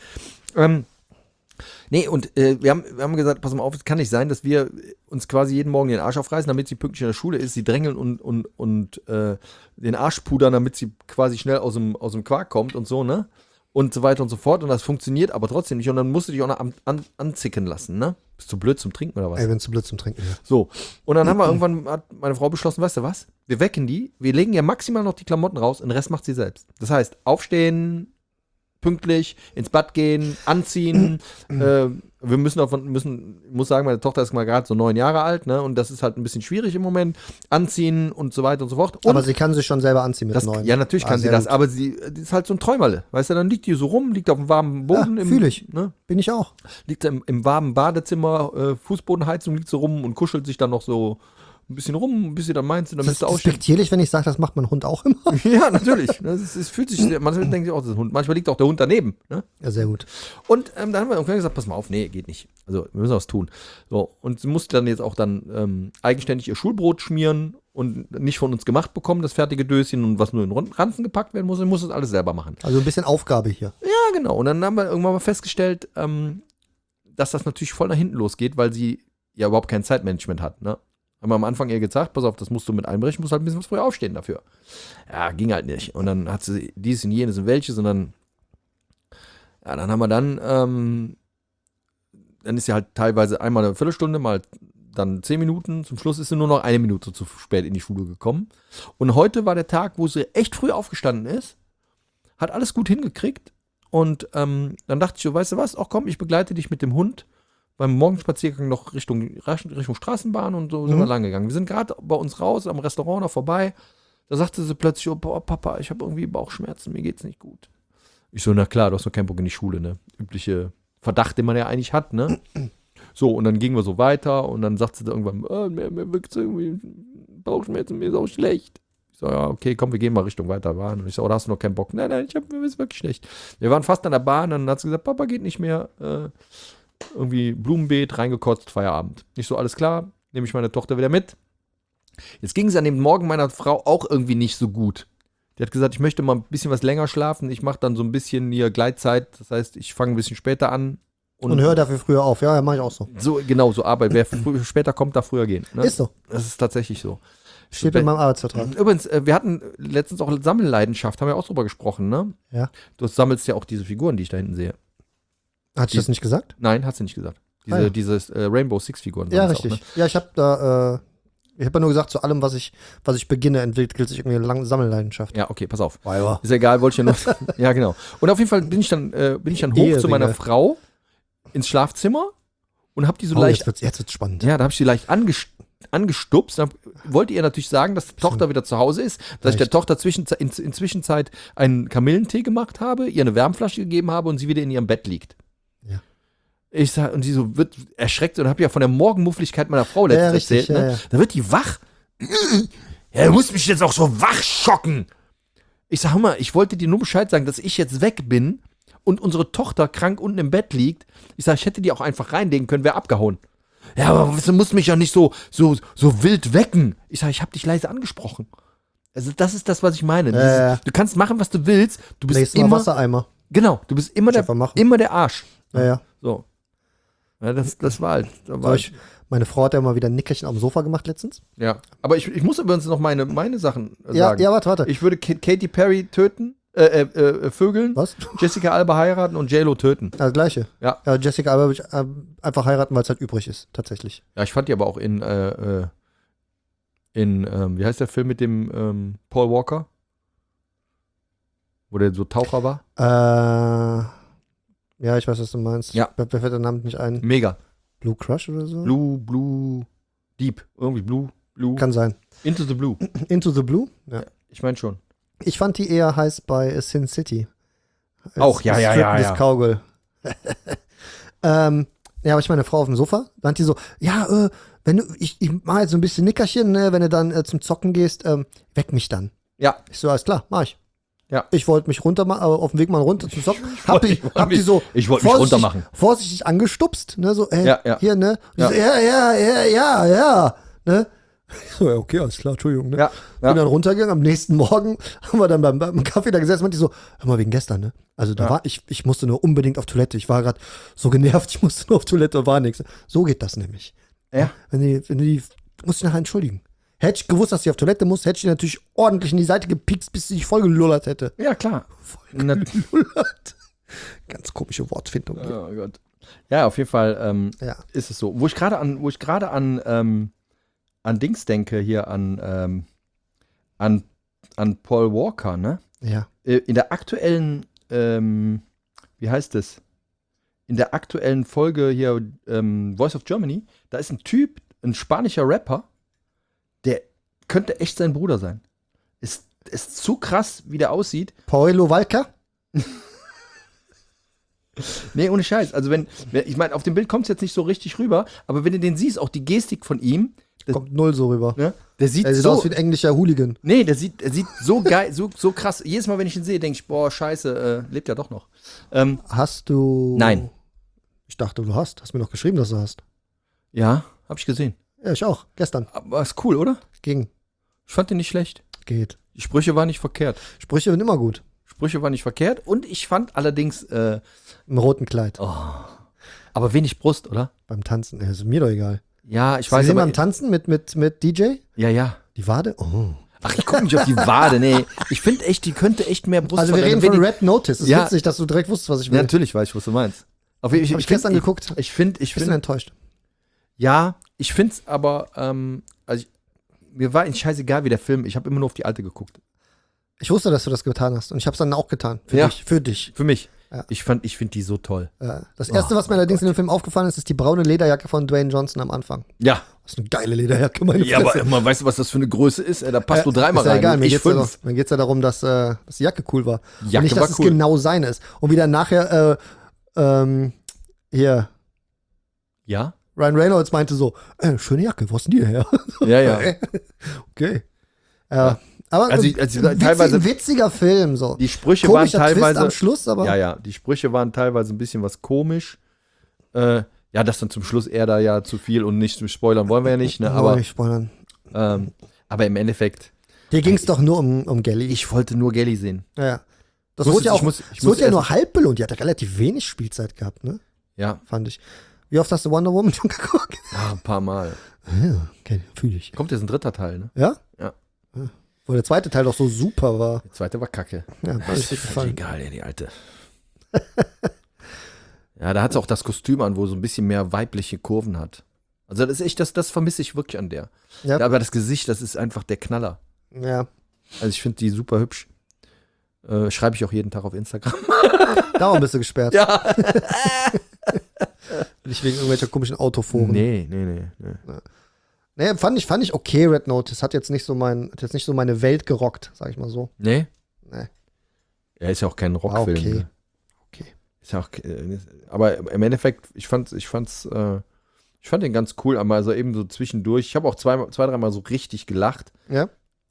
Nee, und wir haben gesagt, pass mal auf, es kann nicht sein, dass wir uns quasi jeden Morgen den Arsch aufreißen, damit sie pünktlich in der Schule ist, sie drängeln und den Arsch pudern, damit sie quasi schnell aus dem Quark kommt und so, ne? Und so weiter und so fort. Und das funktioniert aber trotzdem nicht. Und dann musst du dich auch noch anzicken lassen, ne? Bist du blöd zum Trinken oder was? Ey, wenn zu blöd zum Trinken. Ja. So. Und dann haben wir irgendwann, hat meine Frau beschlossen, weißt du was? Wir wecken die, wir legen ja maximal noch die Klamotten raus und den Rest macht sie selbst. Das heißt, aufstehen, pünktlich, ins Bad gehen, anziehen. Wir muss sagen, meine Tochter ist mal gerade so 9 Jahre alt, ne? Und das ist halt ein bisschen schwierig im Moment. Anziehen und so weiter und so fort. Und Aber sie kann sich schon selber anziehen mit das, 9. ja, natürlich kann sie sehr das, gut. aber die ist halt so ein Träumerle. Weißt du, dann liegt die so rum, liegt auf dem warmen Boden. Ja, fühl ich. Ne? Bin ich auch. Liegt im warmen Badezimmer, Fußbodenheizung, liegt so rum und kuschelt sich dann noch so ein bisschen rum, bis sie dann meint, dann Das müsste ist ausstehen. respektierlich, wenn ich sage, das macht mein Hund auch immer. Ja, natürlich. Es fühlt sich, manchmal denkt sich auch, das ist ein Hund. Manchmal liegt auch der Hund daneben. Ne? Ja, sehr gut. Und dann haben wir irgendwann gesagt, pass mal auf, nee, geht nicht. Also wir müssen was tun. So, und sie musste dann jetzt auch dann eigenständig ihr Schulbrot schmieren und nicht von uns gemacht bekommen, das fertige Döschen und was nur in Ranzen gepackt werden muss. Sie muss das alles selber machen. Also ein bisschen Aufgabe hier. Ja, genau. Und dann haben wir irgendwann mal festgestellt, dass das natürlich voll nach hinten losgeht, weil sie ja überhaupt kein Zeitmanagement hat. Ne? Haben wir am Anfang ihr gesagt, pass auf, das musst du mit einbrechen, musst halt ein bisschen was früher aufstehen dafür. Ja, ging halt nicht. Und dann hat sie dies und jenes und welches und dann Ja, dann haben wir dann ist sie halt teilweise einmal eine Viertelstunde, mal dann 10 Minuten. Zum Schluss ist sie nur noch 1 Minute zu spät in die Schule gekommen. Und heute war der Tag, wo sie echt früh aufgestanden ist, hat alles gut hingekriegt. Und dann dachte ich so, weißt du was, ach komm, ich begleite dich mit dem Hund beim Morgenspaziergang noch Richtung Straßenbahn und so sind wir lang gegangen. Wir sind gerade bei uns raus, am Restaurant noch vorbei. Da sagte sie plötzlich, oh, boah, Papa, ich habe irgendwie Bauchschmerzen, mir geht's nicht gut. Ich so, na klar, du hast noch keinen Bock in die Schule, ne? Übliche Verdacht, den man ja eigentlich hat, ne? So, und dann gingen wir so weiter und dann sagt sie da irgendwann, mir wirkt irgendwie Bauchschmerzen, mir ist auch schlecht. Ich so, ja, okay, komm, wir gehen mal Richtung weiter Bahn. Und ich so, oh, da hast du noch keinen Bock? Nein, mir ist wirklich schlecht. Wir waren fast an der Bahn, dann hat sie gesagt, Papa geht nicht mehr, irgendwie Blumenbeet, reingekotzt, Feierabend. Nicht so, alles klar, nehme ich meine Tochter wieder mit. Jetzt ging es an dem Morgen meiner Frau auch irgendwie nicht so gut. Die hat gesagt, ich möchte mal ein bisschen was länger schlafen. Ich mache dann so ein bisschen hier Gleitzeit. Das heißt, ich fange ein bisschen später an. Und höre dafür früher auf. Ja, mache ich auch so. So, genau, so Arbeit. Wer später kommt, darf früher gehen. Ne? Ist so. Das ist tatsächlich so. Steht in meinem Arbeitsvertrag. Übrigens, wir hatten letztens auch Sammelleidenschaft, haben wir auch drüber gesprochen, ne? Ja. Du sammelst ja auch diese Figuren, die ich da hinten sehe. Hat sie das nicht gesagt? Nein, hat sie nicht gesagt. Diese Rainbow Six Figuren. Ja, richtig. Auch, ne? Ja, ich habe da, ich habe ja nur gesagt, zu allem, was ich beginne, entwickelt sich irgendwie eine lange Sammelleidenschaft. Ja, okay, pass auf. Weiber. Ist egal, wollte ich ja nur. Ja, genau. Und auf jeden Fall bin ich dann hoch zu meiner Frau ins Schlafzimmer und habe die so leicht. Jetzt wird's spannend. Ja, da habe ich sie leicht angestupst. Dann wollte ihr natürlich sagen, dass die Tochter wieder zu Hause ist, dass ich der Tochter inzwischen einen Kamillentee gemacht habe, ihr eine Wärmflasche gegeben habe und sie wieder in ihrem Bett liegt. Ja. Ich sag, und sie so wird erschreckt und habe ja von der Morgenmuffligkeit meiner Frau letztens erzählt. Ne? Ja. Da wird die wach. Ja, du musst mich jetzt auch so wach schocken. Ich sag, hör mal, ich wollte dir nur Bescheid sagen, dass ich jetzt weg bin und unsere Tochter krank unten im Bett liegt. Ich sag, ich hätte die auch einfach reinlegen können, wäre abgehauen. Ja, aber du musst mich ja nicht so wild wecken. Ich sag, ich habe dich leise angesprochen. Also das ist das, was ich meine. Du kannst machen, was du willst. Du bist nächstes Mal immer Wassereimer. Genau, du bist immer der Arsch. Ja. So. Ja, das war halt. Meine Frau hat ja mal wieder ein Nickerchen auf dem Sofa gemacht letztens. Ja, aber ich muss übrigens noch meine Sachen sagen. Ja, warte. Ich würde Katy Perry töten, vögeln, was? Jessica Alba heiraten und J-Lo töten. Das gleiche. Ja. Jessica Alba würde ich einfach heiraten, weil es halt übrig ist, tatsächlich. Ja, ich fand die aber auch in wie heißt der Film mit dem Paul Walker? Wo der so Taucher war? Ja, ich weiß, was du meinst. Ja. Wer fällt der Name nicht ein? Mega. Blue Crush oder so? Blue Deep. Irgendwie Blue. Kann sein. Into the Blue. Into the Blue? Ja. Ich meine schon. Ich fand die eher heiß bei Sin City. Auch, ja. Das Cowgirl. Ja, aber ich meine Frau auf dem Sofa, dann hat die so, ja, wenn du, ich mach jetzt so ein bisschen Nickerchen, ne, wenn du dann zum Zocken gehst, weck mich dann. Ja. Ich so, alles klar, mach ich. Ja. Ich wollte mich auf dem Weg mal runter zum Zocken. Hab die so ich wollte mich runter machen. Vorsichtig angestupst, ne, so, ja. hier, ne. Ja. So, ja, ne. So, ja, okay, alles klar, Entschuldigung, ne. Ja. Bin dann runtergegangen, am nächsten Morgen haben wir dann beim Kaffee da gesessen, meinte die so, hör mal, wegen gestern, ne. Also da war ich musste nur unbedingt auf Toilette. Ich war gerade so genervt, ich musste nur auf Toilette, war nichts. So geht das nämlich. Ja. Wenn die musst du nachher entschuldigen. Hätte ich gewusst, dass sie auf Toilette muss, hätte ich die natürlich ordentlich in die Seite gepikst, bis sie sich voll gelullert hätte. Ja, klar. Voll gelullert. Ganz komische Wortfindung. Oh Gott. Ja, auf jeden Fall ist es so. Wo ich gerade an Dings denke, hier an Paul Walker, ne? Ja. In der aktuellen, wie heißt es? In der aktuellen Folge hier, Voice of Germany, da ist ein Typ, ein spanischer Rapper, der könnte echt sein Bruder sein. Ist zu krass, wie der aussieht. Paulo Walker? Nee, ohne Scheiß. Also ich meine, auf dem Bild kommt es jetzt nicht so richtig rüber, aber wenn du den siehst, auch die Gestik von ihm. Kommt null so rüber. Ne? Der sieht so aus wie ein englischer Hooligan. Nee, er sieht so geil, so krass. Jedes Mal, wenn ich ihn sehe, denke ich, boah, scheiße, lebt ja doch noch. Hast du... Nein. Ich dachte, du hast. Hast mir noch geschrieben, dass du hast. Ja, hab ich gesehen. Ja, ich auch. Gestern. Aber ist cool, oder? Ging. Ich fand den nicht schlecht. Geht. Die Sprüche waren nicht verkehrt. Sprüche sind immer gut. Sprüche waren nicht verkehrt. Und ich fand allerdings im roten Kleid. Oh, aber wenig Brust, oder? Beim Tanzen. Ist mir doch egal. Ja, ich weiß aber. Beim Tanzen mit DJ? Ja. Die Wade? Oh. Ach, ich gucke nicht auf die Wade, nee. Ich finde echt, die könnte echt mehr Brust Also wir reden von Red Notice. Es ist witzig, dass du direkt wusstest, was ich will. Ja, natürlich weiß ich, was du meinst. Hab ich gestern geguckt. Ich finde, Bisschen enttäuscht. ja, ich finde es aber, mir war eigentlich scheißegal wie der Film. Ich habe immer nur auf die alte geguckt. Ich wusste, dass du das getan hast. Und ich habe es dann auch getan. Für dich. Für mich. Ja. Ich finde die so toll. Das Erste, was mir allerdings in dem Film aufgefallen ist, ist die braune Lederjacke von Dwayne Johnson am Anfang. Ja. Das ist eine geile Lederjacke, meine Ja, Fresse. aber man weißt du, was das für eine Größe ist? Da passt du dreimal ist ja rein. egal, mir Ich geht's ja darum, dass die Jacke cool war. Jacke und nicht, dass war es cool. genau seine ist. Und wie dann nachher, hier, Ja? Ryan Reynolds meinte so, schöne Jacke, wo ist denn die her? Ja, ja. Okay. Ja. Aber Also teilweise ein witziger Film, so. Die Sprüche Komischer waren Twist teilweise. am Schluss, aber. Ja, die Sprüche waren teilweise ein bisschen was komisch. Ja, das dann zum Schluss eher da ja zu viel und nicht zu spoilern wollen wir ja nicht, ne? Aber, nicht spoilern. aber im Endeffekt. Hier ging es doch nur um Gelly. Ich wollte nur Gelly sehen. Ja. Das Ich wurde ja auch, muss wurde ja erst- nur halb belohnt. Die hatte relativ wenig Spielzeit gehabt, ne? Ja, Fand ich. Wie oft hast du Wonder Woman schon geguckt? ein paar Mal. Ja, okay, fühle ich. Kommt jetzt ein dritter Teil, ne? Ja? Ja. Wo der zweite Teil doch so super war. Der zweite war kacke. Ja, hat mir Das richtig ist gefallen. egal, ey, die alte. Ja, da hat sie auch das Kostüm an, wo so ein bisschen mehr weibliche Kurven hat. Also das ist echt, das vermisse ich wirklich an der. Ja. Aber das Gesicht, das ist einfach der Knaller. Ja. Also ich finde die super hübsch. Schreibe ich auch jeden Tag auf Instagram. Darum bist du gesperrt. Ja. Nicht wegen irgendwelcher komischen Autoforen. Nee. Nee, fand ich okay, Red Notice. Hat jetzt nicht so meine Welt gerockt, sag ich mal so. Nee? Nee. Er ist ja auch kein Rockfilm. Okay. Ne? Okay. Ist ja auch, aber im Endeffekt, ich fand den ganz cool, aber also eben so zwischendurch. Ich habe auch zwei, dreimal so richtig gelacht. Ja.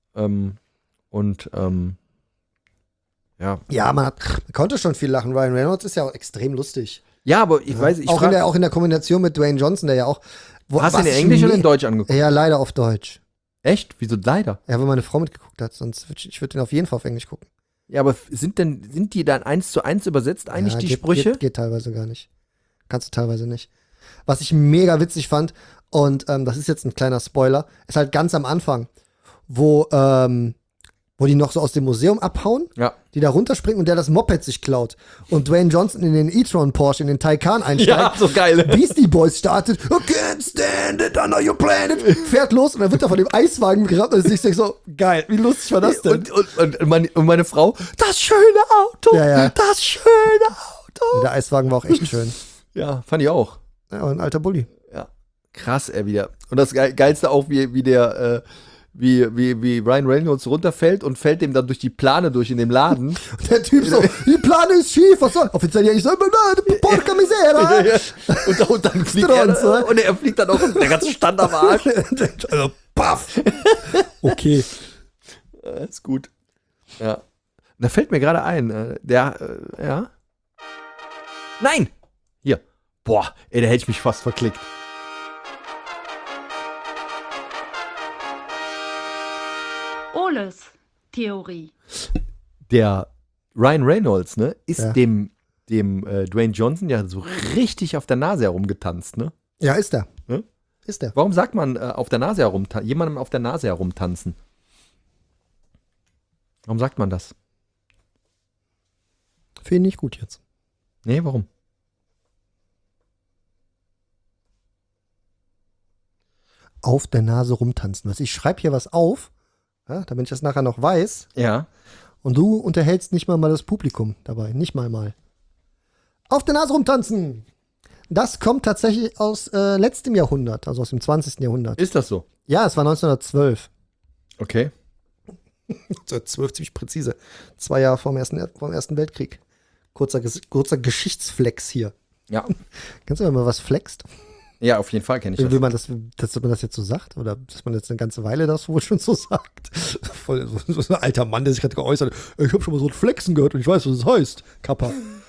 Ja. Ja, man konnte schon viel lachen. Ryan Reynolds ist ja auch extrem lustig. Ja, aber ich weiß, ich auch in der Kombination mit Dwayne Johnson, der ja auch. hast du ihn in Englisch oder in Deutsch angeguckt? Ja, leider auf Deutsch. Echt? Wieso leider? Ja, weil meine Frau mitgeguckt hat, sonst ich würde den auf jeden Fall auf Englisch gucken. Ja, aber sind die dann 1:1 übersetzt eigentlich, Ja, die Sprüche? Geht teilweise gar nicht. Kannst du teilweise nicht. Was ich mega witzig fand, und das ist jetzt ein kleiner Spoiler, ist halt ganz am Anfang, wo die noch so aus dem Museum abhauen, Ja. die da runterspringen und der das Moped sich klaut. Und Dwayne Johnson in den e-tron Porsche, in den Taycan einsteigt. Ja, so geil. Beastie Boys startet, I can't stand it, I know your planet, fährt los und dann wird er von dem Eiswagen gerammt und ich denke so, geil, wie lustig war das denn? Und meine Frau, das schöne Auto, Ja. das schöne Auto. Der Eiswagen war auch echt schön. Ja, fand ich auch. Ja, ein alter Bulli. Ja, krass, wieder. Und das Geilste auch, wie Ryan Reynolds runterfällt und fällt dem dann durch die Plane durch in dem Laden. Und der Typ so, die Plane ist schief, was soll? Offiziell ja, ich so, porca misera. Und dann fliegt Stronze. er, und er fliegt dann auch der ganze Stand am Arsch. Also, paff. Okay. Ist gut. Ja. Da fällt mir gerade ein, ja. Nein! Hier. Boah, ey, da hätte ich mich fast verklickt. Oles Theorie. Der Ryan Reynolds, ne, ist Ja. dem Dwayne Johnson ja so richtig auf der Nase herumgetanzt, ne? Ja, ist der. Hm? Ist der. Warum sagt man auf der Nase jemandem auf der Nase herumtanzen? Warum sagt man das? Finde ich nicht gut jetzt. Nee, warum? Auf der Nase rumtanzen. Ich schreibe hier was auf, ja, damit ich das nachher noch weiß. Ja. Und du unterhältst nicht mal das Publikum dabei. Nicht mal. Auf der Nase rumtanzen. Das kommt tatsächlich aus letztem Jahrhundert, also aus dem 20. Jahrhundert. Ist das so? Ja, es war 1912. Okay. 1912, ziemlich präzise. 2 Jahre vom Ersten Weltkrieg. Kurzer Geschichtsflex hier. Ja. Kannst du mal was flext? Ja, auf jeden Fall kenne ich Will das. man dass man das jetzt so sagt? Oder dass man jetzt eine ganze Weile das wohl schon so sagt? Voll, so ein alter Mann, der sich gerade geäußert hat. Ich habe schon mal so ein Flexen gehört und ich weiß, was es heißt. Kappa.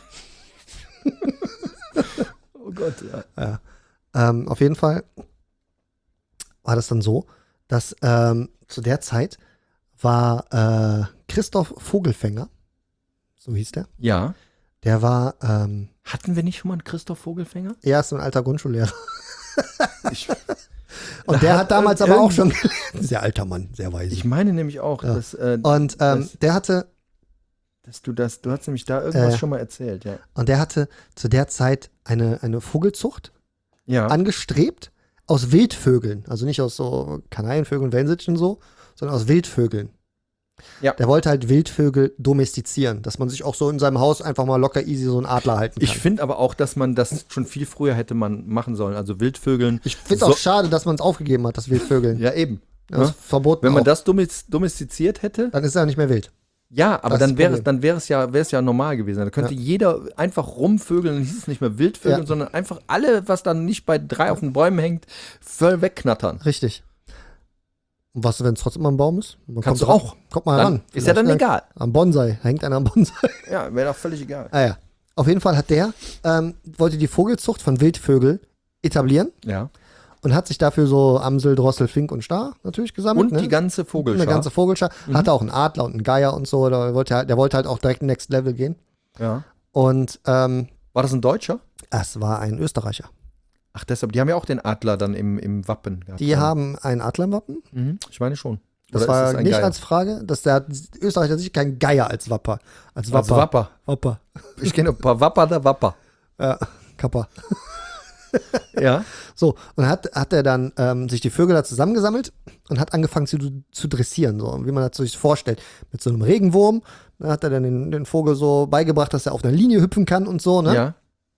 Oh Gott, ja. Ja. Auf jeden Fall war das dann so, dass zu der Zeit war Christoph Vogelfänger, so hieß der. Ja. Der war, Hatten wir nicht schon mal einen Christoph Vogelfänger? er ist so ein alter Grundschullehrer. Und der hat damals aber auch schon gelernt. Sehr alter Mann, sehr weise. Ich meine nämlich auch, Ja. dass, Und der hatte, du hast nämlich da irgendwas schon mal erzählt, ja. und der hatte zu der Zeit eine Vogelzucht Ja. angestrebt aus Wildvögeln. Also nicht aus so Kanarienvögeln, Wellensittichen so, sondern aus Wildvögeln. Ja. Der wollte halt Wildvögel domestizieren, dass man sich auch so in seinem Haus einfach mal locker easy so einen Adler halten kann. Ich finde aber auch, dass man das schon viel früher hätte man machen sollen. Also Wildvögeln. Ich finde es auch schade, dass man es aufgegeben hat, das Wildvögeln. Ja, eben. Das ist verboten. Wenn man auch. das domestiziert hätte, Dann ist er ja nicht mehr wild. ja, aber Das ist dann das wäre es ja normal gewesen. Da könnte jeder einfach rumvögeln, dann hieß es nicht mehr Wildvögeln, Ja. sondern einfach alle, was dann nicht bei 3 auf den Bäumen hängt, voll wegknattern. Richtig. Und was, wenn es trotzdem am Baum ist? Man Kannst kommt du auch. Kommt mal Dann ran. ist ja dann Vielleicht egal. Am Bonsai. Hängt einer am Bonsai. Ja, wäre doch völlig egal. Ah ja. Auf jeden Fall hat der, wollte die Vogelzucht von Wildvögeln etablieren Ja. und hat sich dafür so Amsel, Drossel, Fink und Star natürlich gesammelt. Und die ganze Vogelschar. Eine ganze Vogelschar. Hatte auch einen Adler und einen Geier und so. Der wollte halt auch direkt Next Level gehen. Ja. Und War das ein Deutscher? es war ein Österreicher. Ach, deshalb, die haben ja auch den Adler dann im Wappen gehabt. Die haben ein Adler im Wappen. Mhm, ich meine schon. Das Oder ist war ein nicht Geier? als Frage, dass der Österreicher hat sich kein Geier als Wapper. Als Also Wapper. Wapper. Ich kenne ein paar Wapper, der Wapper. Ja, Kappa. Ja. So, und hat er dann sich die Vögel da zusammengesammelt und hat angefangen zu dressieren, so wie man das sich vorstellt. Mit so einem Regenwurm. Da hat er dann den Vogel so beigebracht, dass er auf einer Linie hüpfen kann und so, ne? Ja.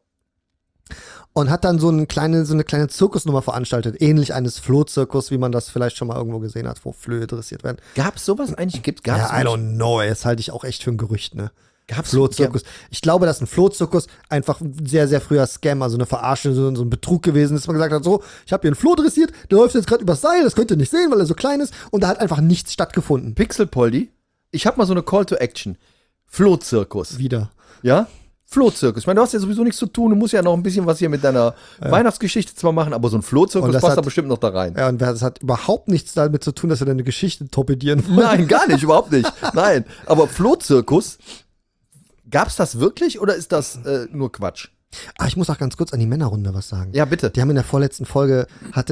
Und hat dann so eine kleine Zirkusnummer veranstaltet. Ähnlich eines Flohzirkus, wie man das vielleicht schon mal irgendwo gesehen hat, wo Flöhe dressiert werden. Gab es sowas eigentlich? Gab's Ja, I don't know, ey, das halte ich auch echt für ein Gerücht, ne? Gab's Flohzirkus. Ich glaube, dass ein Flohzirkus einfach ein sehr, sehr früher Scam, also eine Verarsche, so ein Betrug gewesen ist. Man gesagt hat, so, ich habe hier einen Floh dressiert, der läuft jetzt gerade übers Seil, das könnt ihr nicht sehen, weil er so klein ist. Und da hat einfach nichts stattgefunden. Pixelpoldi? Ich habe mal so eine Call to Action. Flohzirkus. Wieder. Ja? Flohzirkus. Ich meine, du hast ja sowieso nichts zu tun. Du musst ja noch ein bisschen was hier mit deiner Weihnachtsgeschichte zwar machen, aber so ein Und Flohzirkus das passt da hat- bestimmt noch da rein. Ja, und das hat überhaupt nichts damit zu tun, dass wir deine Geschichte torpedieren wollen. Nein, gar nicht, überhaupt nicht. Nein. Aber Flohzirkus, gab's das wirklich oder ist das nur Quatsch? Ich muss auch ganz kurz an die Männerrunde was sagen. Ja, bitte. Die haben in der vorletzten Folge, hatte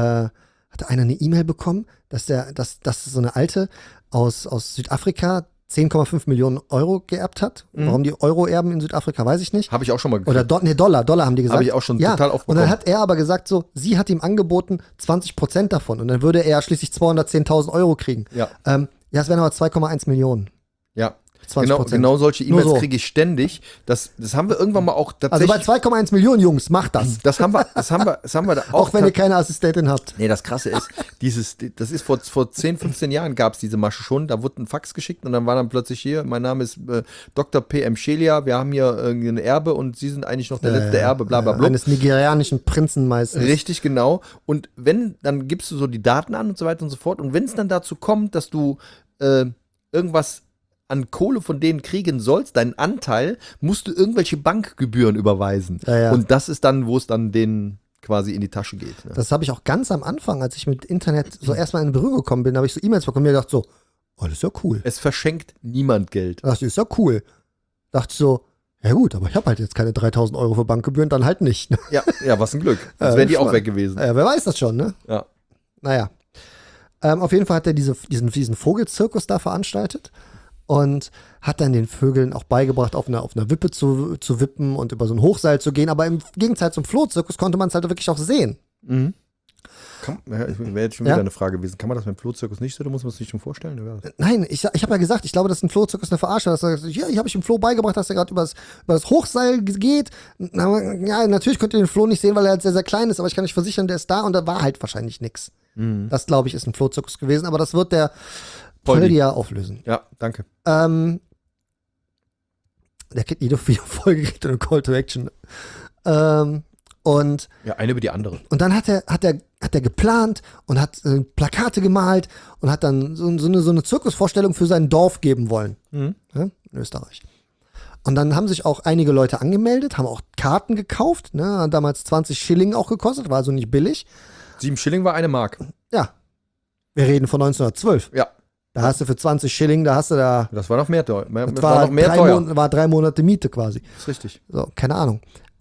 einer eine E-Mail bekommen, dass so eine Alte aus Südafrika 10,5 Millionen Euro geerbt hat. Warum die Euro erben in Südafrika, weiß ich nicht. Habe ich auch schon mal Oder Dollar haben die gesagt. Habe ich auch schon total oft Und dann bekommen. hat er aber gesagt so, sie hat ihm angeboten 20% davon und dann würde er schließlich 210.000 Euro kriegen. Ja. Es wären aber 2,1 Millionen. Ja. 20%. Genau solche Nur E-Mails so. kriege ich ständig. Das haben wir irgendwann mal auch Also tatsächlich. bei 2,1 Millionen Jungs, macht das. das haben wir da auch. Auch wenn ihr keine Assistentin habt. Nee, das Krasse ist, das ist vor 10, 15 Jahren gab es diese Masche schon, da wurde ein Fax geschickt und dann war dann plötzlich hier, mein Name ist Dr. P.M. Schelia, wir haben hier irgendwie ein Erbe und Sie sind eigentlich noch der letzte Erbe, bla bla bla. Eines nigerianischen Prinzen meistens. Richtig, genau. Und dann gibst du so die Daten an und so weiter und so fort. Und wenn es dann dazu kommt, dass du irgendwas an Kohle von denen kriegen sollst, deinen Anteil, musst du irgendwelche Bankgebühren überweisen. Ja. Und das ist dann, wo es dann denen quasi in die Tasche geht. Ne? Das habe ich auch ganz am Anfang, als ich mit Internet so erstmal in Berührung gekommen bin, habe ich so E-Mails bekommen und mir gedacht so, oh, das ist ja cool. Es verschenkt niemand Geld. Da dachte ich, ist ja cool. Dachte ich so, ja gut, aber ich habe halt jetzt keine 3.000 Euro für Bankgebühren, dann halt nicht. Ne? Ja, was ein Glück. Sonst wären die auch spannend. weg gewesen. Wer weiß das schon, ne? Ja. Naja. Auf jeden Fall hat er diesen Vogelzirkus da veranstaltet und hat dann den Vögeln auch beigebracht, auf einer Wippe zu wippen und über so ein Hochseil zu gehen. Aber im Gegensatz zum Flohzirkus konnte man es halt wirklich auch sehen. Mhm. Wäre jetzt schon wieder eine Frage gewesen. Kann man das beim Flohzirkus nicht so? Da muss man es sich schon vorstellen. Oder? Nein, ich habe ja gesagt, ich glaube, dass ein Flohzirkus eine Verarsche ist. Ja, hier habe ich dem Floh beigebracht, dass er gerade über das Hochseil geht. Ja, natürlich könnt ihr den Floh nicht sehen, weil er halt sehr, sehr klein ist, aber ich kann euch versichern, der ist da und da war halt wahrscheinlich nichts. Mhm. Das, glaube ich, ist ein Flohzirkus gewesen, aber das wird der Poldi. Poldi ja auflösen. Ja, danke. Jede Folge kriegt eine Call to Action. Und Ja, eine über die andere. dann hat er geplant und hat Plakate gemalt und hat dann so eine Zirkusvorstellung für sein Dorf geben wollen. Mhm. Ja, in Österreich. Und dann haben sich auch einige Leute angemeldet, haben auch Karten gekauft, ne, hat damals 20 Schilling auch gekostet, war also nicht billig. 7 Schilling war 1 Mark. Ja, wir reden von 1912. Ja. Da hast du für 20 Schilling, das war noch mehr teuer. war, War noch mehr teuer. war 3 Monate Miete quasi. Das ist richtig. So, keine Ahnung.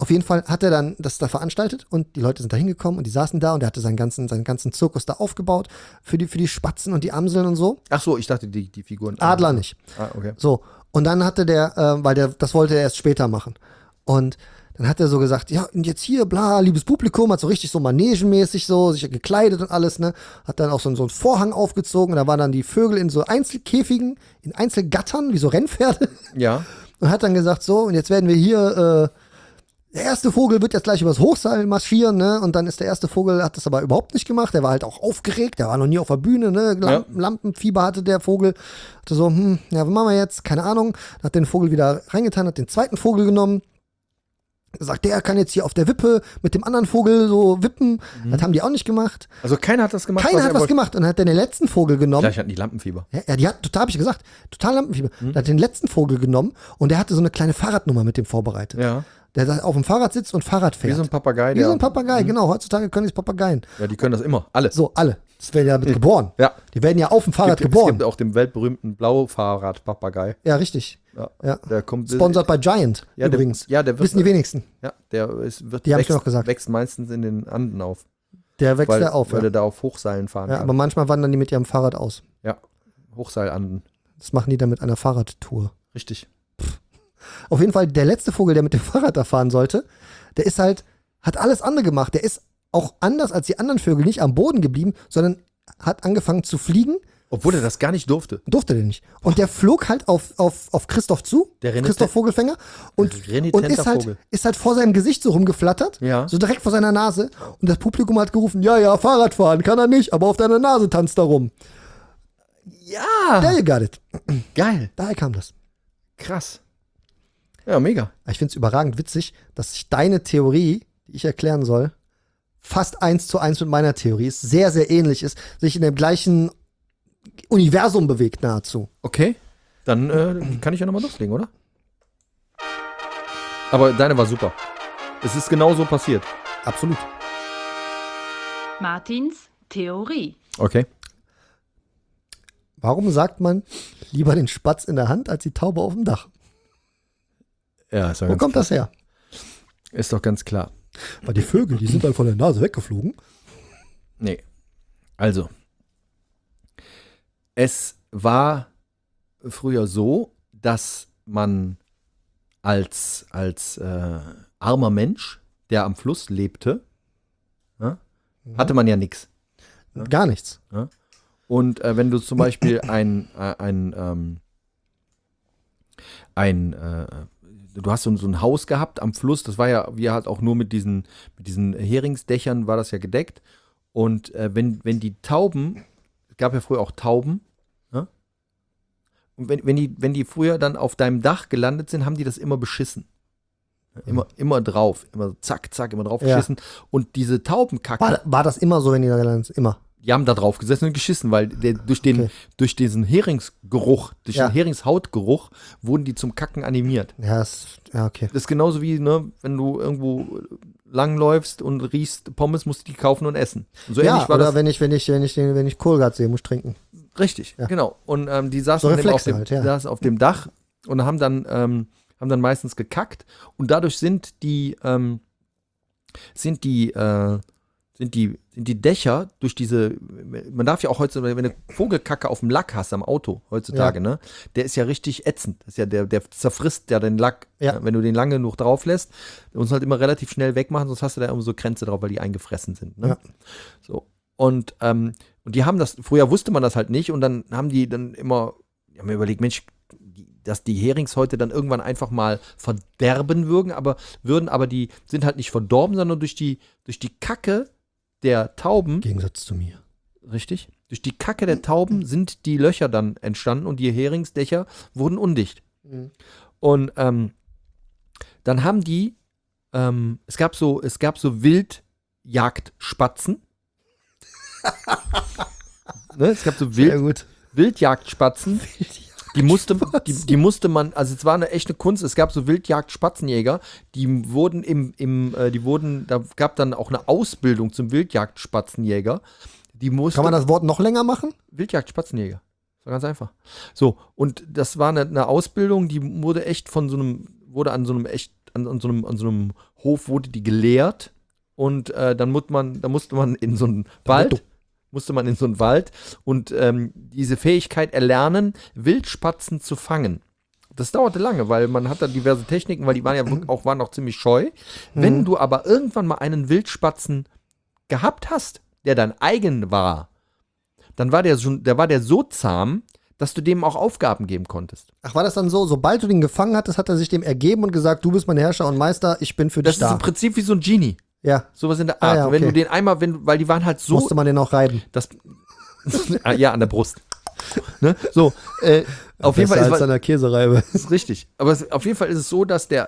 Auf jeden Fall hat er dann das da veranstaltet und die Leute sind da hingekommen und die saßen da und er hatte seinen ganzen Zirkus da aufgebaut für die Spatzen und die Amseln und so. Ach so, ich dachte, die Figuren. Adler nicht. Ah, okay. So, und dann hatte das wollte er erst später machen. Und dann hat er so gesagt, ja, und jetzt hier, bla, liebes Publikum, hat so richtig so manegenmäßig so, sich gekleidet und alles, ne. Hat dann auch so einen Vorhang aufgezogen und da waren dann die Vögel in so Einzelkäfigen, in Einzelgattern, wie so Rennpferde. Ja. Und hat dann gesagt, so, und jetzt werden wir hier, der erste Vogel wird jetzt gleich übers Hochseil marschieren, ne? Und dann ist der erste Vogel, hat das aber überhaupt nicht gemacht. Der war halt auch aufgeregt, der war noch nie auf der Bühne, ne? Lampenfieber hatte der Vogel. Hatte so, ja, was machen wir jetzt? Keine Ahnung. Hat den Vogel wieder reingetan, hat den zweiten Vogel genommen. Gesagt, der kann jetzt hier auf der Wippe mit dem anderen Vogel so wippen. Das haben die auch nicht gemacht. Also keiner hat das gemacht. Keiner hat was gemacht und hat dann den letzten Vogel genommen. Vielleicht hatten die Lampenfieber. Ja, die hat, total, habe ich gesagt, total Lampenfieber. Der hat den letzten Vogel genommen und der hatte so eine kleine Fahrradnummer mit dem vorbereitet. Ja. Der da auf dem Fahrrad sitzt und Fahrrad fährt. Wie so ein Papagei. Wie so ein Papagei, genau. Heutzutage können die Papageien. Ja, die können das immer. Alle. So, alle. Das werden ja mit geboren. Ja. Die werden ja auf dem Fahrrad Es geboren. gibt auch den weltberühmten Blaufahrrad-Papagei. Ja, richtig. Ja. Der kommt. Sponsored by Giant, Ja, übrigens. der wird. Wissen die wenigsten. Ja, der Die haben's mir noch gesagt. wächst meistens in den Anden auf. Der wächst Weil, ja auf. weil Ja. der da auf Hochseilen fahren Ja, kann. aber manchmal wandern die mit ihrem Fahrrad aus. Ja, Hochseilanden. Das machen die dann mit einer Fahrradtour. Richtig. Auf jeden Fall, der letzte Vogel, der mit dem Fahrrad da fahren sollte, der ist halt, hat alles andere gemacht. Der ist auch anders als die anderen Vögel nicht am Boden geblieben, sondern hat angefangen zu fliegen. Obwohl er das gar nicht durfte. Durfte der nicht. Und der flog halt auf Christoph zu, Der Christoph Vogelfänger, und renitenter Vogel. ist halt vor seinem Gesicht so rumgeflattert, Ja. so direkt vor seiner Nase. Und das Publikum hat gerufen, ja, Fahrradfahren kann er nicht, aber auf deiner Nase tanzt er rum. Ja. There you got it. Geil. Daher kam das. Krass. Ja, mega. Ich finde es überragend witzig, dass sich deine Theorie, die ich erklären soll, fast 1:1 mit meiner Theorie ist, sehr, sehr ähnlich ist, sich in dem gleichen Universum bewegt nahezu. Okay. Dann kann ich ja nochmal loslegen, oder? Aber deine war super. Es ist genau so passiert. Absolut. Martins Theorie. Okay. Warum sagt man lieber den Spatz in der Hand als die Taube auf dem Dach? Ja, ist doch Wo ganz kommt klar. das her? Ist doch ganz klar. Weil die Vögel, die sind dann von der Nase weggeflogen. Nee. Also. Es war früher so, dass man als armer Mensch, der am Fluss lebte, hatte man ja nichts. Gar nichts. Und wenn du zum Beispiel du hast so ein Haus gehabt am Fluss, das war ja, wie halt auch nur mit diesen Heringsdächern war das ja gedeckt. Und wenn die Tauben, es gab ja früher auch Tauben, ja? Und wenn die früher dann auf deinem Dach gelandet sind, haben die das immer beschissen. Immer drauf, immer zack, immer drauf Ja. geschissen. Und diese Taubenkacke, War das immer so, wenn die da gelandet sind? Immer. die haben da drauf gesessen und geschissen, weil durch diesen Heringsgeruch, durch Ja. den Heringshautgeruch, wurden die zum Kacken animiert. Ja, okay. Das ist genauso wie, ne, wenn du irgendwo langläufst und riechst Pommes, musst du die kaufen und essen. Und so Ja, ähnlich war oder das. wenn ich Kohlgart sehe, muss ich trinken. Richtig, Ja. genau. Und die saßen So dann immer Reflexe halt, ja. saßen auf dem Dach und haben dann meistens gekackt und dadurch sind die Dächer durch diese, man darf ja auch heutzutage, wenn du Vogelkacke auf dem Lack hast am Auto heutzutage, Ja. ne, der ist ja richtig ätzend. Das ist ja der zerfrisst ja den Lack, Ja. wenn du den lange genug drauf lässt. Du musst halt immer relativ schnell wegmachen, sonst hast du da immer so Kränze drauf, weil die eingefressen sind. Ne? Ja. So. Und die haben das, früher wusste man das halt nicht und dann haben die dann immer, die haben mir überlegt, Mensch, dass die Heringshäute dann irgendwann einfach mal verderben würden, aber die sind halt nicht verdorben, sondern durch die Kacke der Tauben, Im Gegensatz zu mir. richtig, durch die Kacke der Tauben sind die Löcher dann entstanden und die Heringsdächer wurden undicht. Mhm. Und dann haben die, es gab so Wildjagdspatzen. Ne, es gab so Sehr gut. Wildjagdspatzen. Die musste man, also es war eine echte Kunst, es gab so Wildjagdspatzenjäger, da gab dann auch eine Ausbildung zum Wildjagdspatzenjäger. Kann man das Wort noch länger machen? Wildjagdspatzenjäger. Das war ganz einfach. So, und das war eine Ausbildung, die wurde an so einem echt an so einem Hof wurde die geleert und dann musste man in so einen Wald und diese Fähigkeit erlernen, Wildspatzen zu fangen. Das dauerte lange, weil man hat da diverse Techniken, weil die waren auch ziemlich scheu. Wenn du aber irgendwann mal einen Wildspatzen gehabt hast, der dein eigen war, dann war der so zahm, dass du dem auch Aufgaben geben konntest. Ach, war das dann so, sobald du den gefangen hattest, hat er sich dem ergeben und gesagt, du bist mein Herrscher und Meister, ich bin für dich da. Das ist im Prinzip wie so ein Genie. Ja. Sowas in der Art. ja, okay. Wenn du den einmal, weil die waren halt so. Musste man den auch reiten. Ja, an der Brust. Ne? So, auf jeden Fall als an der Käsereibe. ist richtig. Aber auf jeden Fall ist es so, dass der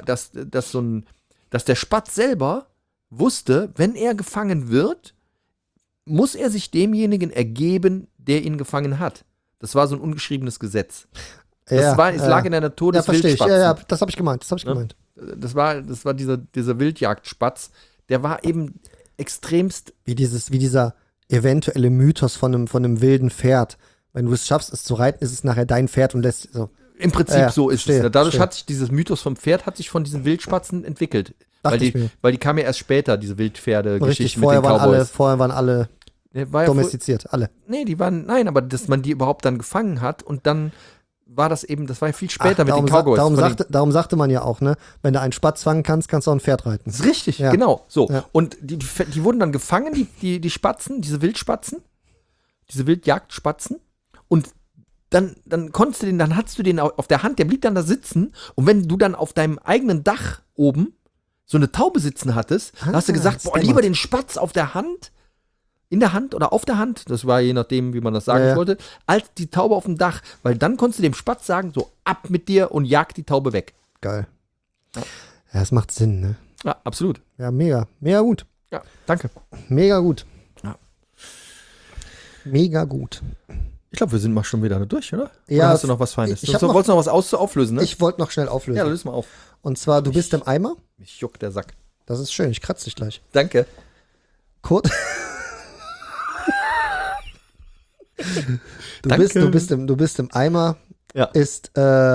Spatz selber wusste, wenn er gefangen wird, muss er sich demjenigen ergeben, der ihn gefangen hat. Das war so ein ungeschriebenes Gesetz. Es lag in der Natur des Wildspatzen. Ja, das habe ich gemeint. Das war dieser Wildjagdspatz, der war eben extremst. Wie dieser eventuelle Mythos von einem wilden Pferd. Wenn du es schaffst, es zu reiten, ist es nachher dein Pferd und lässt so. Im Prinzip so ist es. Dadurch hat sich dieses Mythos vom Pferd von diesen Wildspatzen entwickelt. Weil die kamen ja erst später, diese Wildpferde-Geschichten mit den Cowboys. Vorher waren alle domestiziert, alle. Nee, aber dass man die überhaupt dann gefangen hat und dann war das war ja viel später mit den Cowboys. Darum sagte man ja auch, ne, wenn du einen Spatz fangen kannst, kannst du auch ein Pferd reiten. Das ist richtig, genau. So. Ja. Und die wurden dann gefangen, die Spatzen, diese Wildspatzen, diese Wildjagdspatzen. Und dann hattest du den auf der Hand, der blieb dann da sitzen. Und wenn du dann auf deinem eigenen Dach oben so eine Taube sitzen hattest, dann hast du gesagt, lieber den Spatz auf der Hand, in der Hand oder auf der Hand, das war je nachdem, wie man das sagen wollte, als die Taube auf dem Dach, weil dann konntest du dem Spatz sagen, so ab mit dir und jag die Taube weg. Geil. Ja, das macht Sinn, ne? Ja, absolut. Ja, mega gut. Ja, danke. Mega gut. Ja. Mega gut. Ich glaube, wir sind mal schon wieder durch, oder? Ja. Oder hast du noch was Feines? Du wolltest noch was auflösen, ne? Ich wollte noch schnell auflösen. Ja, löse mal auf. Und zwar, du bist im Eimer. Mich juckt der Sack. Das ist schön, ich kratze dich gleich. Danke. Kurt. Du bist im Eimer. Ja. Ist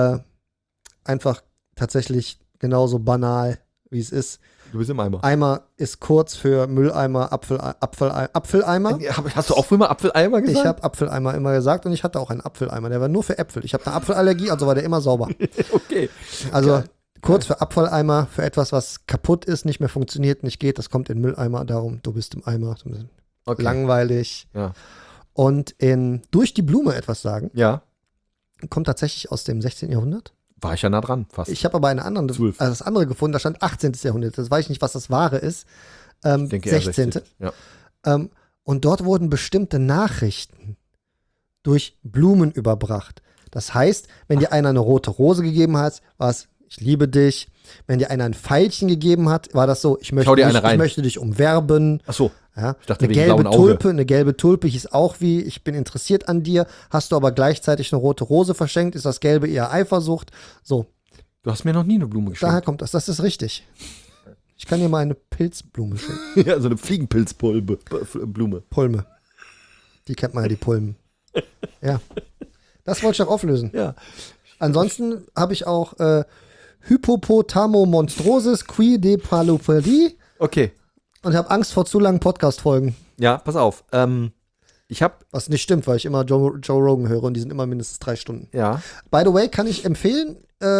einfach tatsächlich genauso banal, wie es ist. Du bist im Eimer. Eimer ist kurz für Mülleimer, Apfeleimer. Hast du auch früher mal Apfeleimer gesagt? Ich habe Apfeleimer immer gesagt und ich hatte auch einen Apfeleimer. Der war nur für Äpfel. Ich habe eine Apfelallergie, also war der immer sauber. Okay. Also Geil. kurz für Apfeleimer, für etwas, was kaputt ist, nicht mehr funktioniert, nicht geht. Das kommt in Mülleimer. Darum, du bist im Eimer. Okay. Langweilig. Ja. Und durch die Blume etwas sagen, Ja. kommt tatsächlich aus dem 16. Jahrhundert. War ich ja nah dran, fast. Ich habe aber das andere gefunden, da stand 18. Jahrhundert. Das weiß ich nicht, was das wahre ist. Ich denke eher 16. 16. Ja. Und dort wurden bestimmte Nachrichten durch Blumen überbracht. Das heißt, wenn dir einer eine rote Rose gegeben hat, war es, ich liebe dich. Wenn dir einer ein Pfeilchen gegeben hat, war das so, ich möchte dich umwerben. Ach so. Ja, Ich dachte, wegen blauen Auge. Eine gelbe Tulpe hieß auch wie, ich bin interessiert an dir. Hast du aber gleichzeitig eine rote Rose verschenkt, ist das Gelbe eher Eifersucht. So, Du hast mir noch nie eine Blume geschenkt. daher kommt das. Das ist richtig. Ich kann dir mal eine Pilzblume schenken. Ja, so eine Fliegenpilzblume. Pulme. Die kennt man ja, die Pulmen. Ja. Das wollte ich auch auflösen. Ja. Ansonsten habe ich auch Hippopotamo monstrosis qui de palopedi Okay. und habe Angst vor zu langen Podcast-Folgen. Ja, pass auf. Ich habe, Was nicht stimmt, weil ich immer Joe Rogan höre und die sind immer mindestens 3 Stunden. ja, By the way, kann ich empfehlen,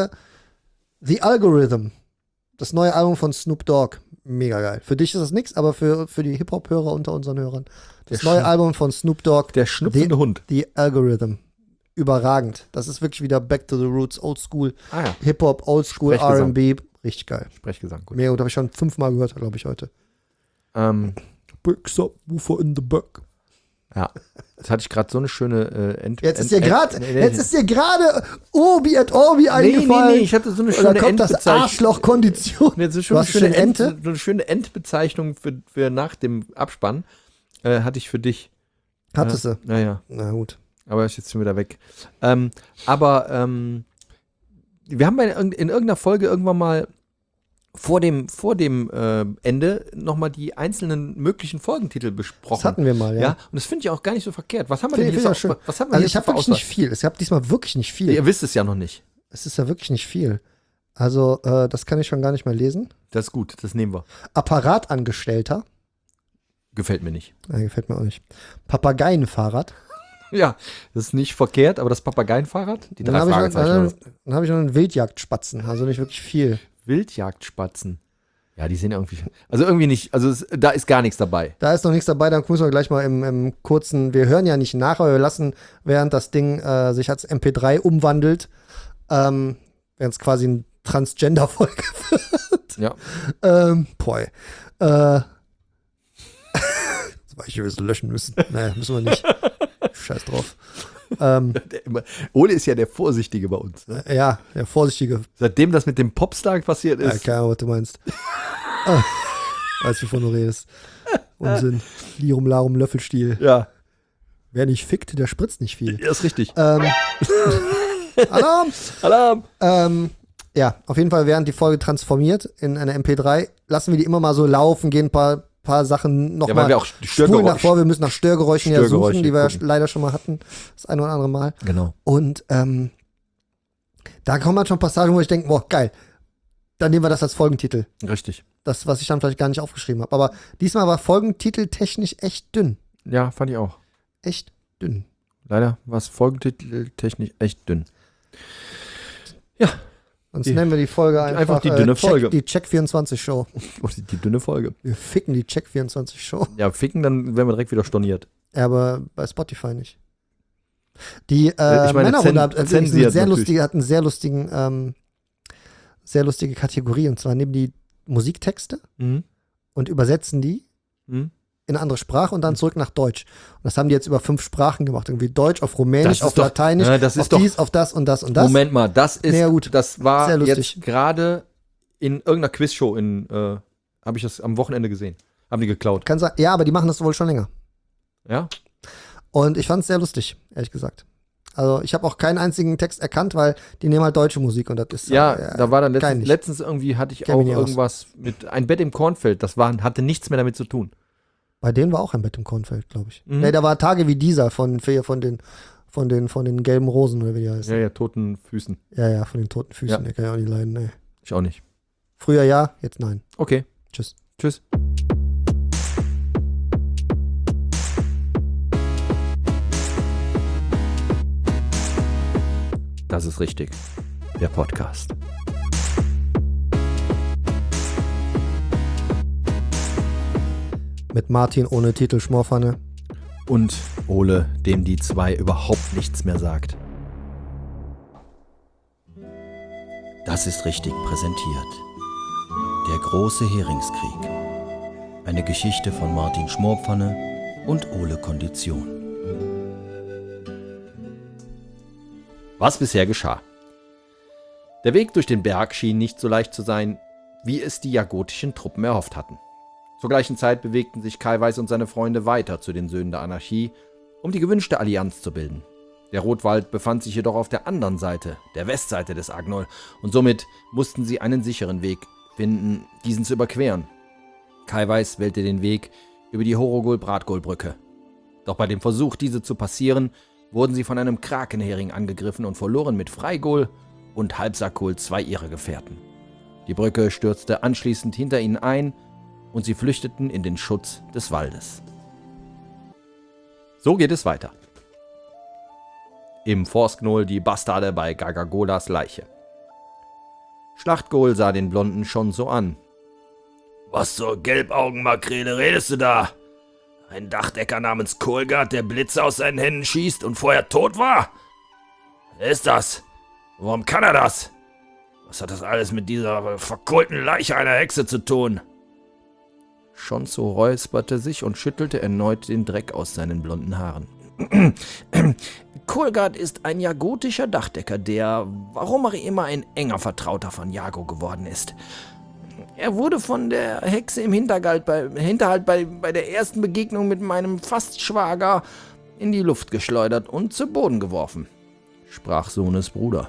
The Algorithm, das neue Album von Snoop Dogg. Mega geil. Für dich ist das nichts, aber für die Hip-Hop-Hörer unter unseren Hörern. Das neue Album von Snoop Dogg, der schnupfende Hund. The Algorithm. Überragend. Das ist wirklich wieder Back to the Roots, Old School, Ah ja, Hip-Hop, Old School, Sprechgesang. R&B. Richtig geil. Sprechgesang, gut. Mega gut, habe ich schon 5-mal gehört, glaube ich, heute. Big Subwoofer in the back. Ja, jetzt hatte ich gerade so eine schöne Jetzt ist dir gerade Obi et Orbi eingefallen. Nee, ich hatte so eine Oder schöne kommt das Endbezeichnung. Arschloch-Kondition? Nee, so Du hast schon eine Ente? So eine schöne Endbezeichnung für nach dem Abspann hatte ich für dich. Hattest du? Naja, Na gut. aber ist jetzt schon wieder weg. Wir haben in irgendeiner Folge irgendwann mal vor dem Ende nochmal die einzelnen möglichen Folgentitel besprochen. Das hatten wir mal, ja. Ja, und das finde ich auch gar nicht so verkehrt. Was haben wir Finde denn ich hier ja schön. was haben wir Also hier ich habe für wirklich Auswahl? nicht viel. Ich habe diesmal wirklich nicht viel. Ihr wisst es ja noch nicht. Es ist ja wirklich nicht viel. Also, das kann ich schon gar nicht mehr lesen. Das ist gut, das nehmen wir. Apparatangestellter. Gefällt mir nicht. Gefällt mir auch nicht. Papageienfahrrad. Ja, das ist nicht verkehrt, aber das Papageienfahrrad? Die Dann drei habe Fragezeichen. ich noch einen Wildjagdspatzen. Also nicht wirklich viel. Wildjagdspatzen. Ja, die sind irgendwie. Also irgendwie nicht. Also da ist gar nichts dabei. Da ist noch nichts dabei, dann müssen wir gleich mal im kurzen, wir hören ja nicht nach, aber wir lassen, während das Ding sich als MP3 umwandelt, während es quasi eine Transgender-Folge wird. Ja. Boy. Das war ich übrigens löschen müssen. Naja, müssen wir nicht. Scheiß drauf. Ole ist ja der Vorsichtige bei uns. Ne? Ja, der Vorsichtige. Seitdem das mit dem Popstar passiert Ja, ist. keine Ahnung, was du meinst. Weißt du, wovon du redest. Unsinn. Lirum Larum Löffelstiel. Ja, Wer nicht fickt, der spritzt nicht viel. ist richtig. Alarm! Alarm! Ja, auf jeden Fall, während die Folge transformiert in eine MP3, lassen wir die immer mal so laufen, gehen ein paar Sachen Ja, nochmal weil wir auch spulen nach vor. Wir müssen nach Störgeräuschen ja suchen, die wir gucken. leider schon mal hatten. Das ein oder andere Mal. Genau. Und da kommen halt schon Passagen, wo ich denke, boah, geil. Dann nehmen wir das als Folgentitel. Richtig. Das, was ich dann vielleicht gar nicht aufgeschrieben habe. Aber diesmal war Folgentitel technisch echt dünn. Ja, fand ich auch. Echt dünn. Leider war es folgentiteltechnisch echt dünn. Sonst nennen wir die Folge einfach die dünne Folge. Die Check24-Show. Oh, die dünne Folge. Wir ficken die Check24-Show. Ja, ficken, dann werden wir direkt wieder storniert. Ja, aber bei Spotify nicht. Die Ich meine, Männerrunde zensiert hat einen sehr lustige Kategorie. Und zwar nehmen die Musiktexte Mhm. und übersetzen die Mhm. in eine andere Sprache und dann zurück nach Deutsch. Und das haben die jetzt über 5 Sprachen gemacht. Irgendwie Deutsch, auf Rumänisch, Das ist auf doch- Lateinisch, Ja, das ist auf doch- dies, auf das und das und das. Moment mal, das ist, Ja, gut. das war Sehr lustig. jetzt gerade in irgendeiner Quizshow habe ich das am Wochenende gesehen. Haben die geklaut. Kann sein, ja, aber die machen das wohl schon länger. Ja? Und ich fand es sehr lustig, ehrlich gesagt. Also ich habe auch keinen einzigen Text erkannt, weil die nehmen halt deutsche Musik und das ist Ja, da war dann kein nicht. letztens irgendwie hatte ich Kenn auch mich nicht aus. irgendwas mit ein Bett im Kornfeld. Das hatte nichts mehr damit zu tun. Bei denen war auch ein Bett im Kornfeld, glaube ich. Mhm. Nee, da war Tage wie dieser von den gelben Rosen oder wie die heißen. Ja, toten Füßen. Ja, von den toten Füßen. Ja. Der kann ja auch nicht leiden, ey. Ich auch nicht. Früher ja, jetzt nein. Okay, Tschüss. tschüss. Das ist richtig. Der Podcast. Mit Martin ohne Titel Schmorpfanne. Und Ole, dem die 2 überhaupt nichts mehr sagt. Das ist richtig präsentiert. Der große Heringskrieg. Eine Geschichte von Martin Schmorpfanne und Ole Kondition. Was bisher geschah. Der Weg durch den Berg schien nicht so leicht zu sein, wie es die jagotischen Truppen erhofft hatten. Zur gleichen Zeit bewegten sich Kai Weiß und seine Freunde weiter zu den Söhnen der Anarchie, um die gewünschte Allianz zu bilden. Der Rotwald befand sich jedoch auf der anderen Seite, der Westseite des Agnol, und somit mussten sie einen sicheren Weg finden, diesen zu überqueren. Kai Weiß wählte den Weg über die Horogol-Bratgol-Brücke. Doch bei dem Versuch, diese zu passieren, wurden sie von einem Krakenhering angegriffen und verloren mit Freigol und Halbsackol 2 ihrer Gefährten. Die Brücke stürzte anschließend hinter ihnen ein und sie flüchteten in den Schutz des Waldes. So geht es weiter. Im Forstgnoll die Bastarde bei Gargagolas Leiche. Schlachtgol sah den Blonden schon so an. »Was zur Gelbaugenmakrele redest du da? Ein Dachdecker namens Kohlgard, der Blitze aus seinen Händen schießt und vorher tot war? Wer ist das? Warum kann er das? Was hat das alles mit dieser verkohlten Leiche einer Hexe zu tun?« Schonzo räusperte sich und schüttelte erneut den Dreck aus seinen blonden Haaren. Kohlgard ist ein jagotischer Dachdecker, der, warum auch immer, ein enger Vertrauter von Jago geworden ist. Er wurde von der Hexe im Hinterhalt bei der ersten Begegnung mit meinem Fastschwager in die Luft geschleudert und zu Boden geworfen, sprach Sohnes Bruder.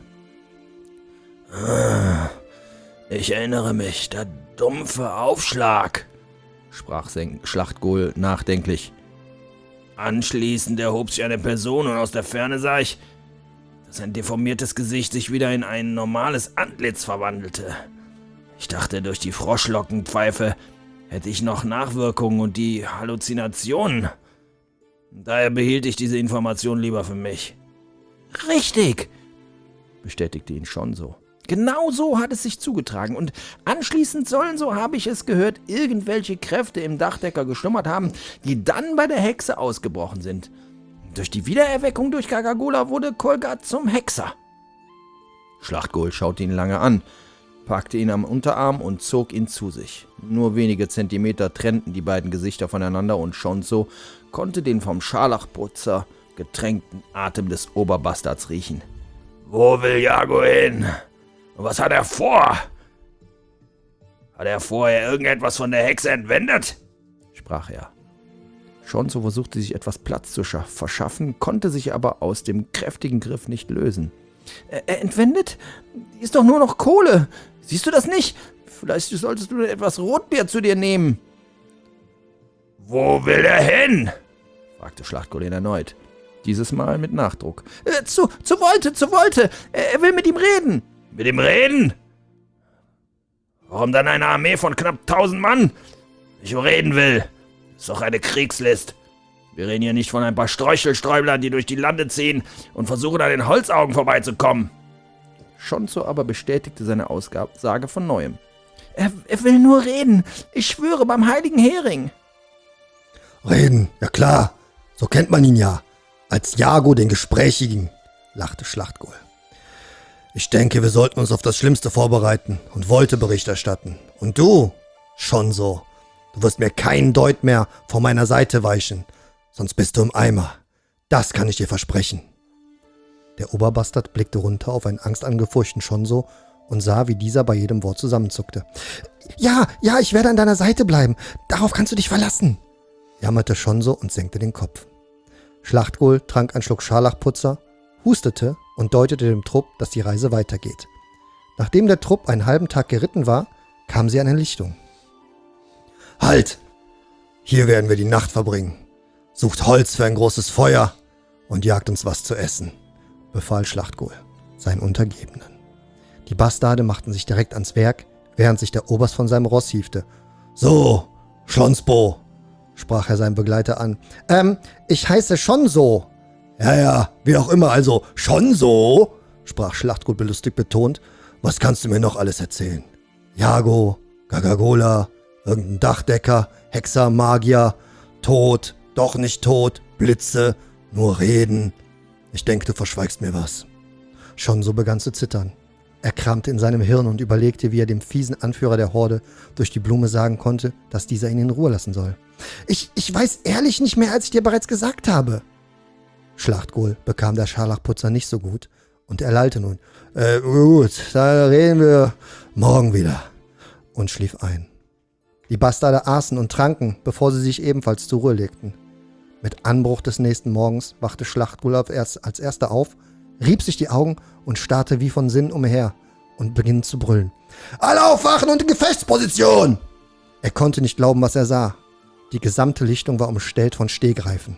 Ich erinnere mich, der dumpfe Aufschlag, sprach Schlachtgol nachdenklich. Anschließend erhob sich eine Person und aus der Ferne sah ich, sein deformiertes Gesicht sich wieder in ein normales Antlitz verwandelte. Ich dachte, durch die Froschlockenpfeife hätte ich noch Nachwirkungen und die Halluzinationen. Daher behielt ich diese Information lieber für mich. Richtig, bestätigte ihn Shonzo. Genau so hat es sich zugetragen und anschließend sollen, so habe ich es gehört, irgendwelche Kräfte im Dachdecker geschlummert haben, die dann bei der Hexe ausgebrochen sind. Durch die Wiedererweckung durch Gagagola wurde Kolgat zum Hexer. Schlachtgol schaute ihn lange an, packte ihn am Unterarm und zog ihn zu sich. Nur wenige Zentimeter trennten die beiden Gesichter voneinander und Shonzo konnte den vom Scharlachputzer getränkten Atem des Oberbastards riechen. Wo will Yago hin? Und was hat er vor? Hat er vorher irgendetwas von der Hexe entwendet? Sprach er. Shonzo versuchte sich etwas Platz zu verschaffen, konnte sich aber aus dem kräftigen Griff nicht lösen. Entwendet? Die ist doch nur noch Kohle. Siehst du das nicht? Vielleicht solltest du etwas Rotbier zu dir nehmen. Wo will er hin? Fragte Schlachtgol erneut. Dieses Mal mit Nachdruck. Zu Wolte! Er will mit ihm reden! Mit ihm reden? Warum dann eine Armee von knapp 1000 Mann? Ich reden will. Ist doch eine Kriegslist. Wir reden hier nicht von ein paar Streuchelsträublern, die durch die Lande ziehen und versuchen, an den Holzaugen vorbeizukommen. Shonzo aber bestätigte seine Aussage von Neuem. Er will nur reden. Ich schwöre beim heiligen Hering. Reden, ja klar. So kennt man ihn ja. Als Yago den Gesprächigen, lachte Schlachtgol. Ich denke, wir sollten uns auf das Schlimmste vorbereiten und Wolte Bericht erstatten. Und du, Shonzo, du wirst mir keinen Deut mehr von meiner Seite weichen, sonst bist du im Eimer. Das kann ich dir versprechen. Der Oberbastard blickte runter auf einen angstangefurchten Shonzo und sah, wie dieser bei jedem Wort zusammenzuckte. Ja, ich werde an deiner Seite bleiben. Darauf kannst du dich verlassen, jammerte Shonzo und senkte den Kopf. Schlachtgol trank einen Schluck Scharlachputzer, hustete und deutete dem Trupp, dass die Reise weitergeht. Nachdem der Trupp einen halben Tag geritten war, kam sie an eine Lichtung. Halt! Hier werden wir die Nacht verbringen. Sucht Holz für ein großes Feuer und jagt uns was zu essen, befahl Schlachtgol seinen Untergebenen. Die Bastarde machten sich direkt ans Werk, während sich der Oberst von seinem Ross hiefte. So, Schlonsbo, sprach er seinen Begleiter an. Ich heiße Shonzo. Ja, wie auch immer, also Shonzo, sprach Schlachtgol belustigt betont. Was kannst du mir noch alles erzählen? Yago, Gagagola, irgendein Dachdecker, Hexer, Magier, tot, doch nicht tot, Blitze, nur reden. Ich denke, du verschweigst mir was. Shonzo begann zu zittern. Er kramte in seinem Hirn und überlegte, wie er dem fiesen Anführer der Horde durch die Blume sagen konnte, dass dieser ihn in Ruhe lassen soll. Ich weiß ehrlich nicht mehr, als ich dir bereits gesagt habe. Schlachtgol bekam der Scharlachputzer nicht so gut und er lallte nun. Gut, da reden wir morgen wieder und schlief ein. Die Bastarde aßen und tranken, bevor sie sich ebenfalls zur Ruhe legten. Mit Anbruch des nächsten Morgens wachte Schlachtgol als erster auf, rieb sich die Augen und starrte wie von Sinnen umher und begann zu brüllen. Alle aufwachen und in Gefechtsposition! Er konnte nicht glauben, was er sah. Die gesamte Lichtung war umstellt von Stehgreifen.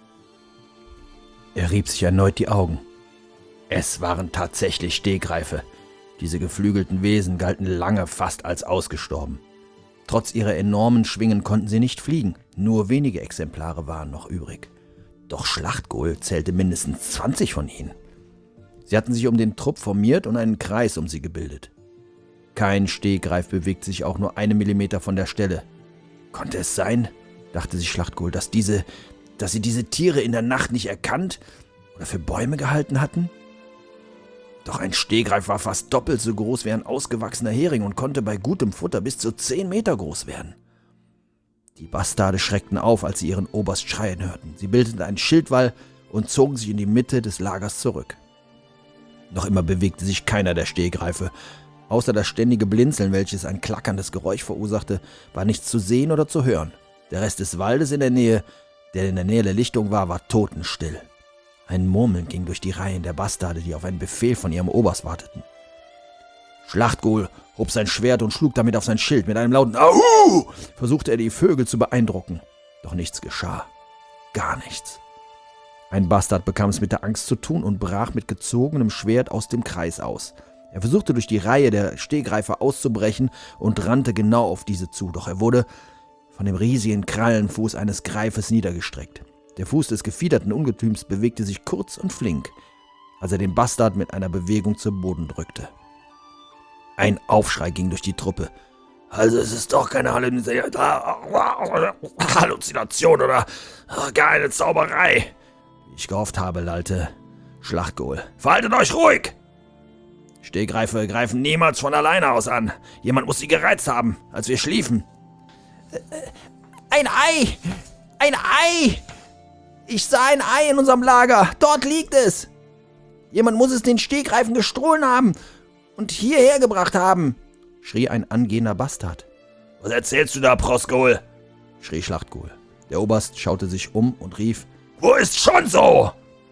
Er rieb sich erneut die Augen. Es waren tatsächlich Stehgreife. Diese geflügelten Wesen galten lange fast als ausgestorben. Trotz ihrer enormen Schwingen konnten sie nicht fliegen. Nur wenige Exemplare waren noch übrig. Doch Schlachtgol zählte mindestens 20 von ihnen. Sie hatten sich um den Trupp formiert und einen Kreis um sie gebildet. Kein Stehgreif bewegte sich auch nur 1 Millimeter von der Stelle. Konnte es sein, dachte sich Schlachtgol, dass sie diese Tiere in der Nacht nicht erkannt oder für Bäume gehalten hatten? Doch ein Stehgreif war fast doppelt so groß wie ein ausgewachsener Hering und konnte bei gutem Futter bis zu 10 Meter groß werden. Die Bastarde schreckten auf, als sie ihren Oberst schreien hörten. Sie bildeten einen Schildwall und zogen sich in die Mitte des Lagers zurück. Noch immer bewegte sich keiner der Stehgreife. Außer das ständige Blinzeln, welches ein klackerndes Geräusch verursachte, war nichts zu sehen oder zu hören. Der Rest des Waldes in der Nähe der Lichtung war totenstill. Ein Murmeln ging durch die Reihen der Bastarde, die auf einen Befehl von ihrem Oberst warteten. Schlachtgol hob sein Schwert und schlug damit auf sein Schild. Mit einem lauten Ahu versuchte er, die Vögel zu beeindrucken. Doch nichts geschah. Gar nichts. Ein Bastard bekam es mit der Angst zu tun und brach mit gezogenem Schwert aus dem Kreis aus. Er versuchte durch die Reihe der Stehgreifer auszubrechen und rannte genau auf diese zu, doch er wurde von dem riesigen Krallenfuß eines Greifes niedergestreckt. Der Fuß des gefiederten Ungetüms bewegte sich kurz und flink, als er den Bastard mit einer Bewegung zu Boden drückte. Ein Aufschrei ging durch die Truppe. Also es ist doch keine Halluzination oder gar eine Zauberei. Wie ich gehofft habe, lallte Schlachtgohl. Verhaltet euch ruhig! Stehgreifer greifen niemals von alleine aus an. Jemand muss sie gereizt haben, als wir schliefen. Ein Ei! Ein Ei! Ich sah ein Ei in unserem Lager. Dort liegt es. Jemand muss es den Stehgreifen gestohlen haben und hierher gebracht haben, schrie ein angehender Bastard. Was erzählst du da, Prosgohl? Schrie Schlachtgohl. Der Oberst schaute sich um und rief: Wo ist Schonso?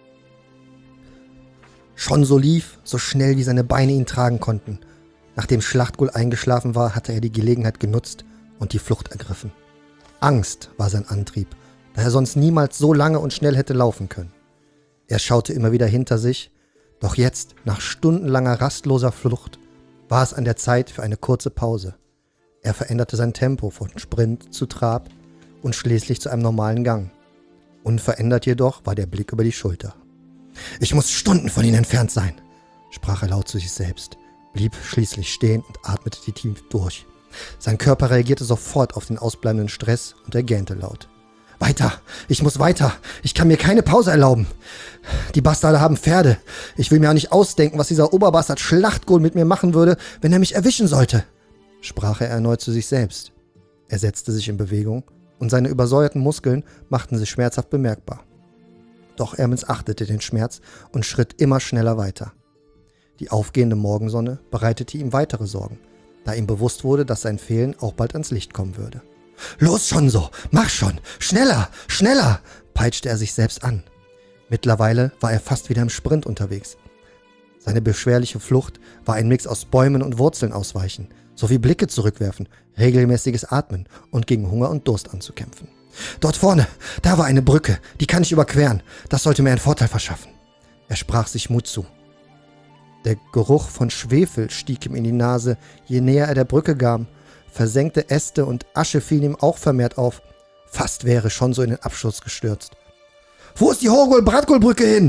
Schonso lief, so schnell wie seine Beine ihn tragen konnten. Nachdem Schlachtgohl eingeschlafen war, hatte er die Gelegenheit genutzt und die Flucht ergriffen. Angst war sein Antrieb, da er sonst niemals so lange und schnell hätte laufen können. Er schaute immer wieder hinter sich, doch jetzt, nach stundenlanger rastloser Flucht, war es an der Zeit für eine kurze Pause. Er veränderte sein Tempo von Sprint zu Trab und schließlich zu einem normalen Gang. Unverändert jedoch war der Blick über die Schulter. »Ich muss Stunden von ihnen entfernt sein«, sprach er laut zu sich selbst, blieb schließlich stehen und atmete tief durch. Sein Körper reagierte sofort auf den ausbleibenden Stress und er gähnte laut. »Weiter! Ich muss weiter! Ich kann mir keine Pause erlauben! Die Bastarde haben Pferde! Ich will mir auch nicht ausdenken, was dieser Oberbastard Schlachtgohl mit mir machen würde, wenn er mich erwischen sollte«, sprach er erneut zu sich selbst. Er setzte sich in Bewegung und seine übersäuerten Muskeln machten sich schmerzhaft bemerkbar. Doch er missachtete den Schmerz und schritt immer schneller weiter. Die aufgehende Morgensonne bereitete ihm weitere Sorgen, da ihm bewusst wurde, dass sein Fehlen auch bald ans Licht kommen würde. »Los, Schonso, mach schon! Schneller, schneller!« peitschte er sich selbst an. Mittlerweile war er fast wieder im Sprint unterwegs. Seine beschwerliche Flucht war ein Mix aus Bäumen und Wurzeln ausweichen, sowie Blicke zurückwerfen, regelmäßiges Atmen und gegen Hunger und Durst anzukämpfen. »Dort vorne, da war eine Brücke, die kann ich überqueren. Das sollte mir einen Vorteil verschaffen.« Er sprach sich Mut zu. Der Geruch von Schwefel stieg ihm in die Nase, je näher er der Brücke kam. Versenkte Äste und Asche fielen ihm auch vermehrt auf. Fast wäre Schonso in den Absturz gestürzt. »Wo ist die Horgol-Bratgol-Brücke hin?«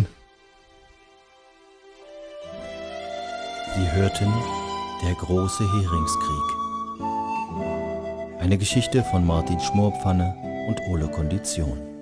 Sie hörten Der große Heringskrieg. Eine Geschichte von Martin Schmorpfanne und Ole Kondition.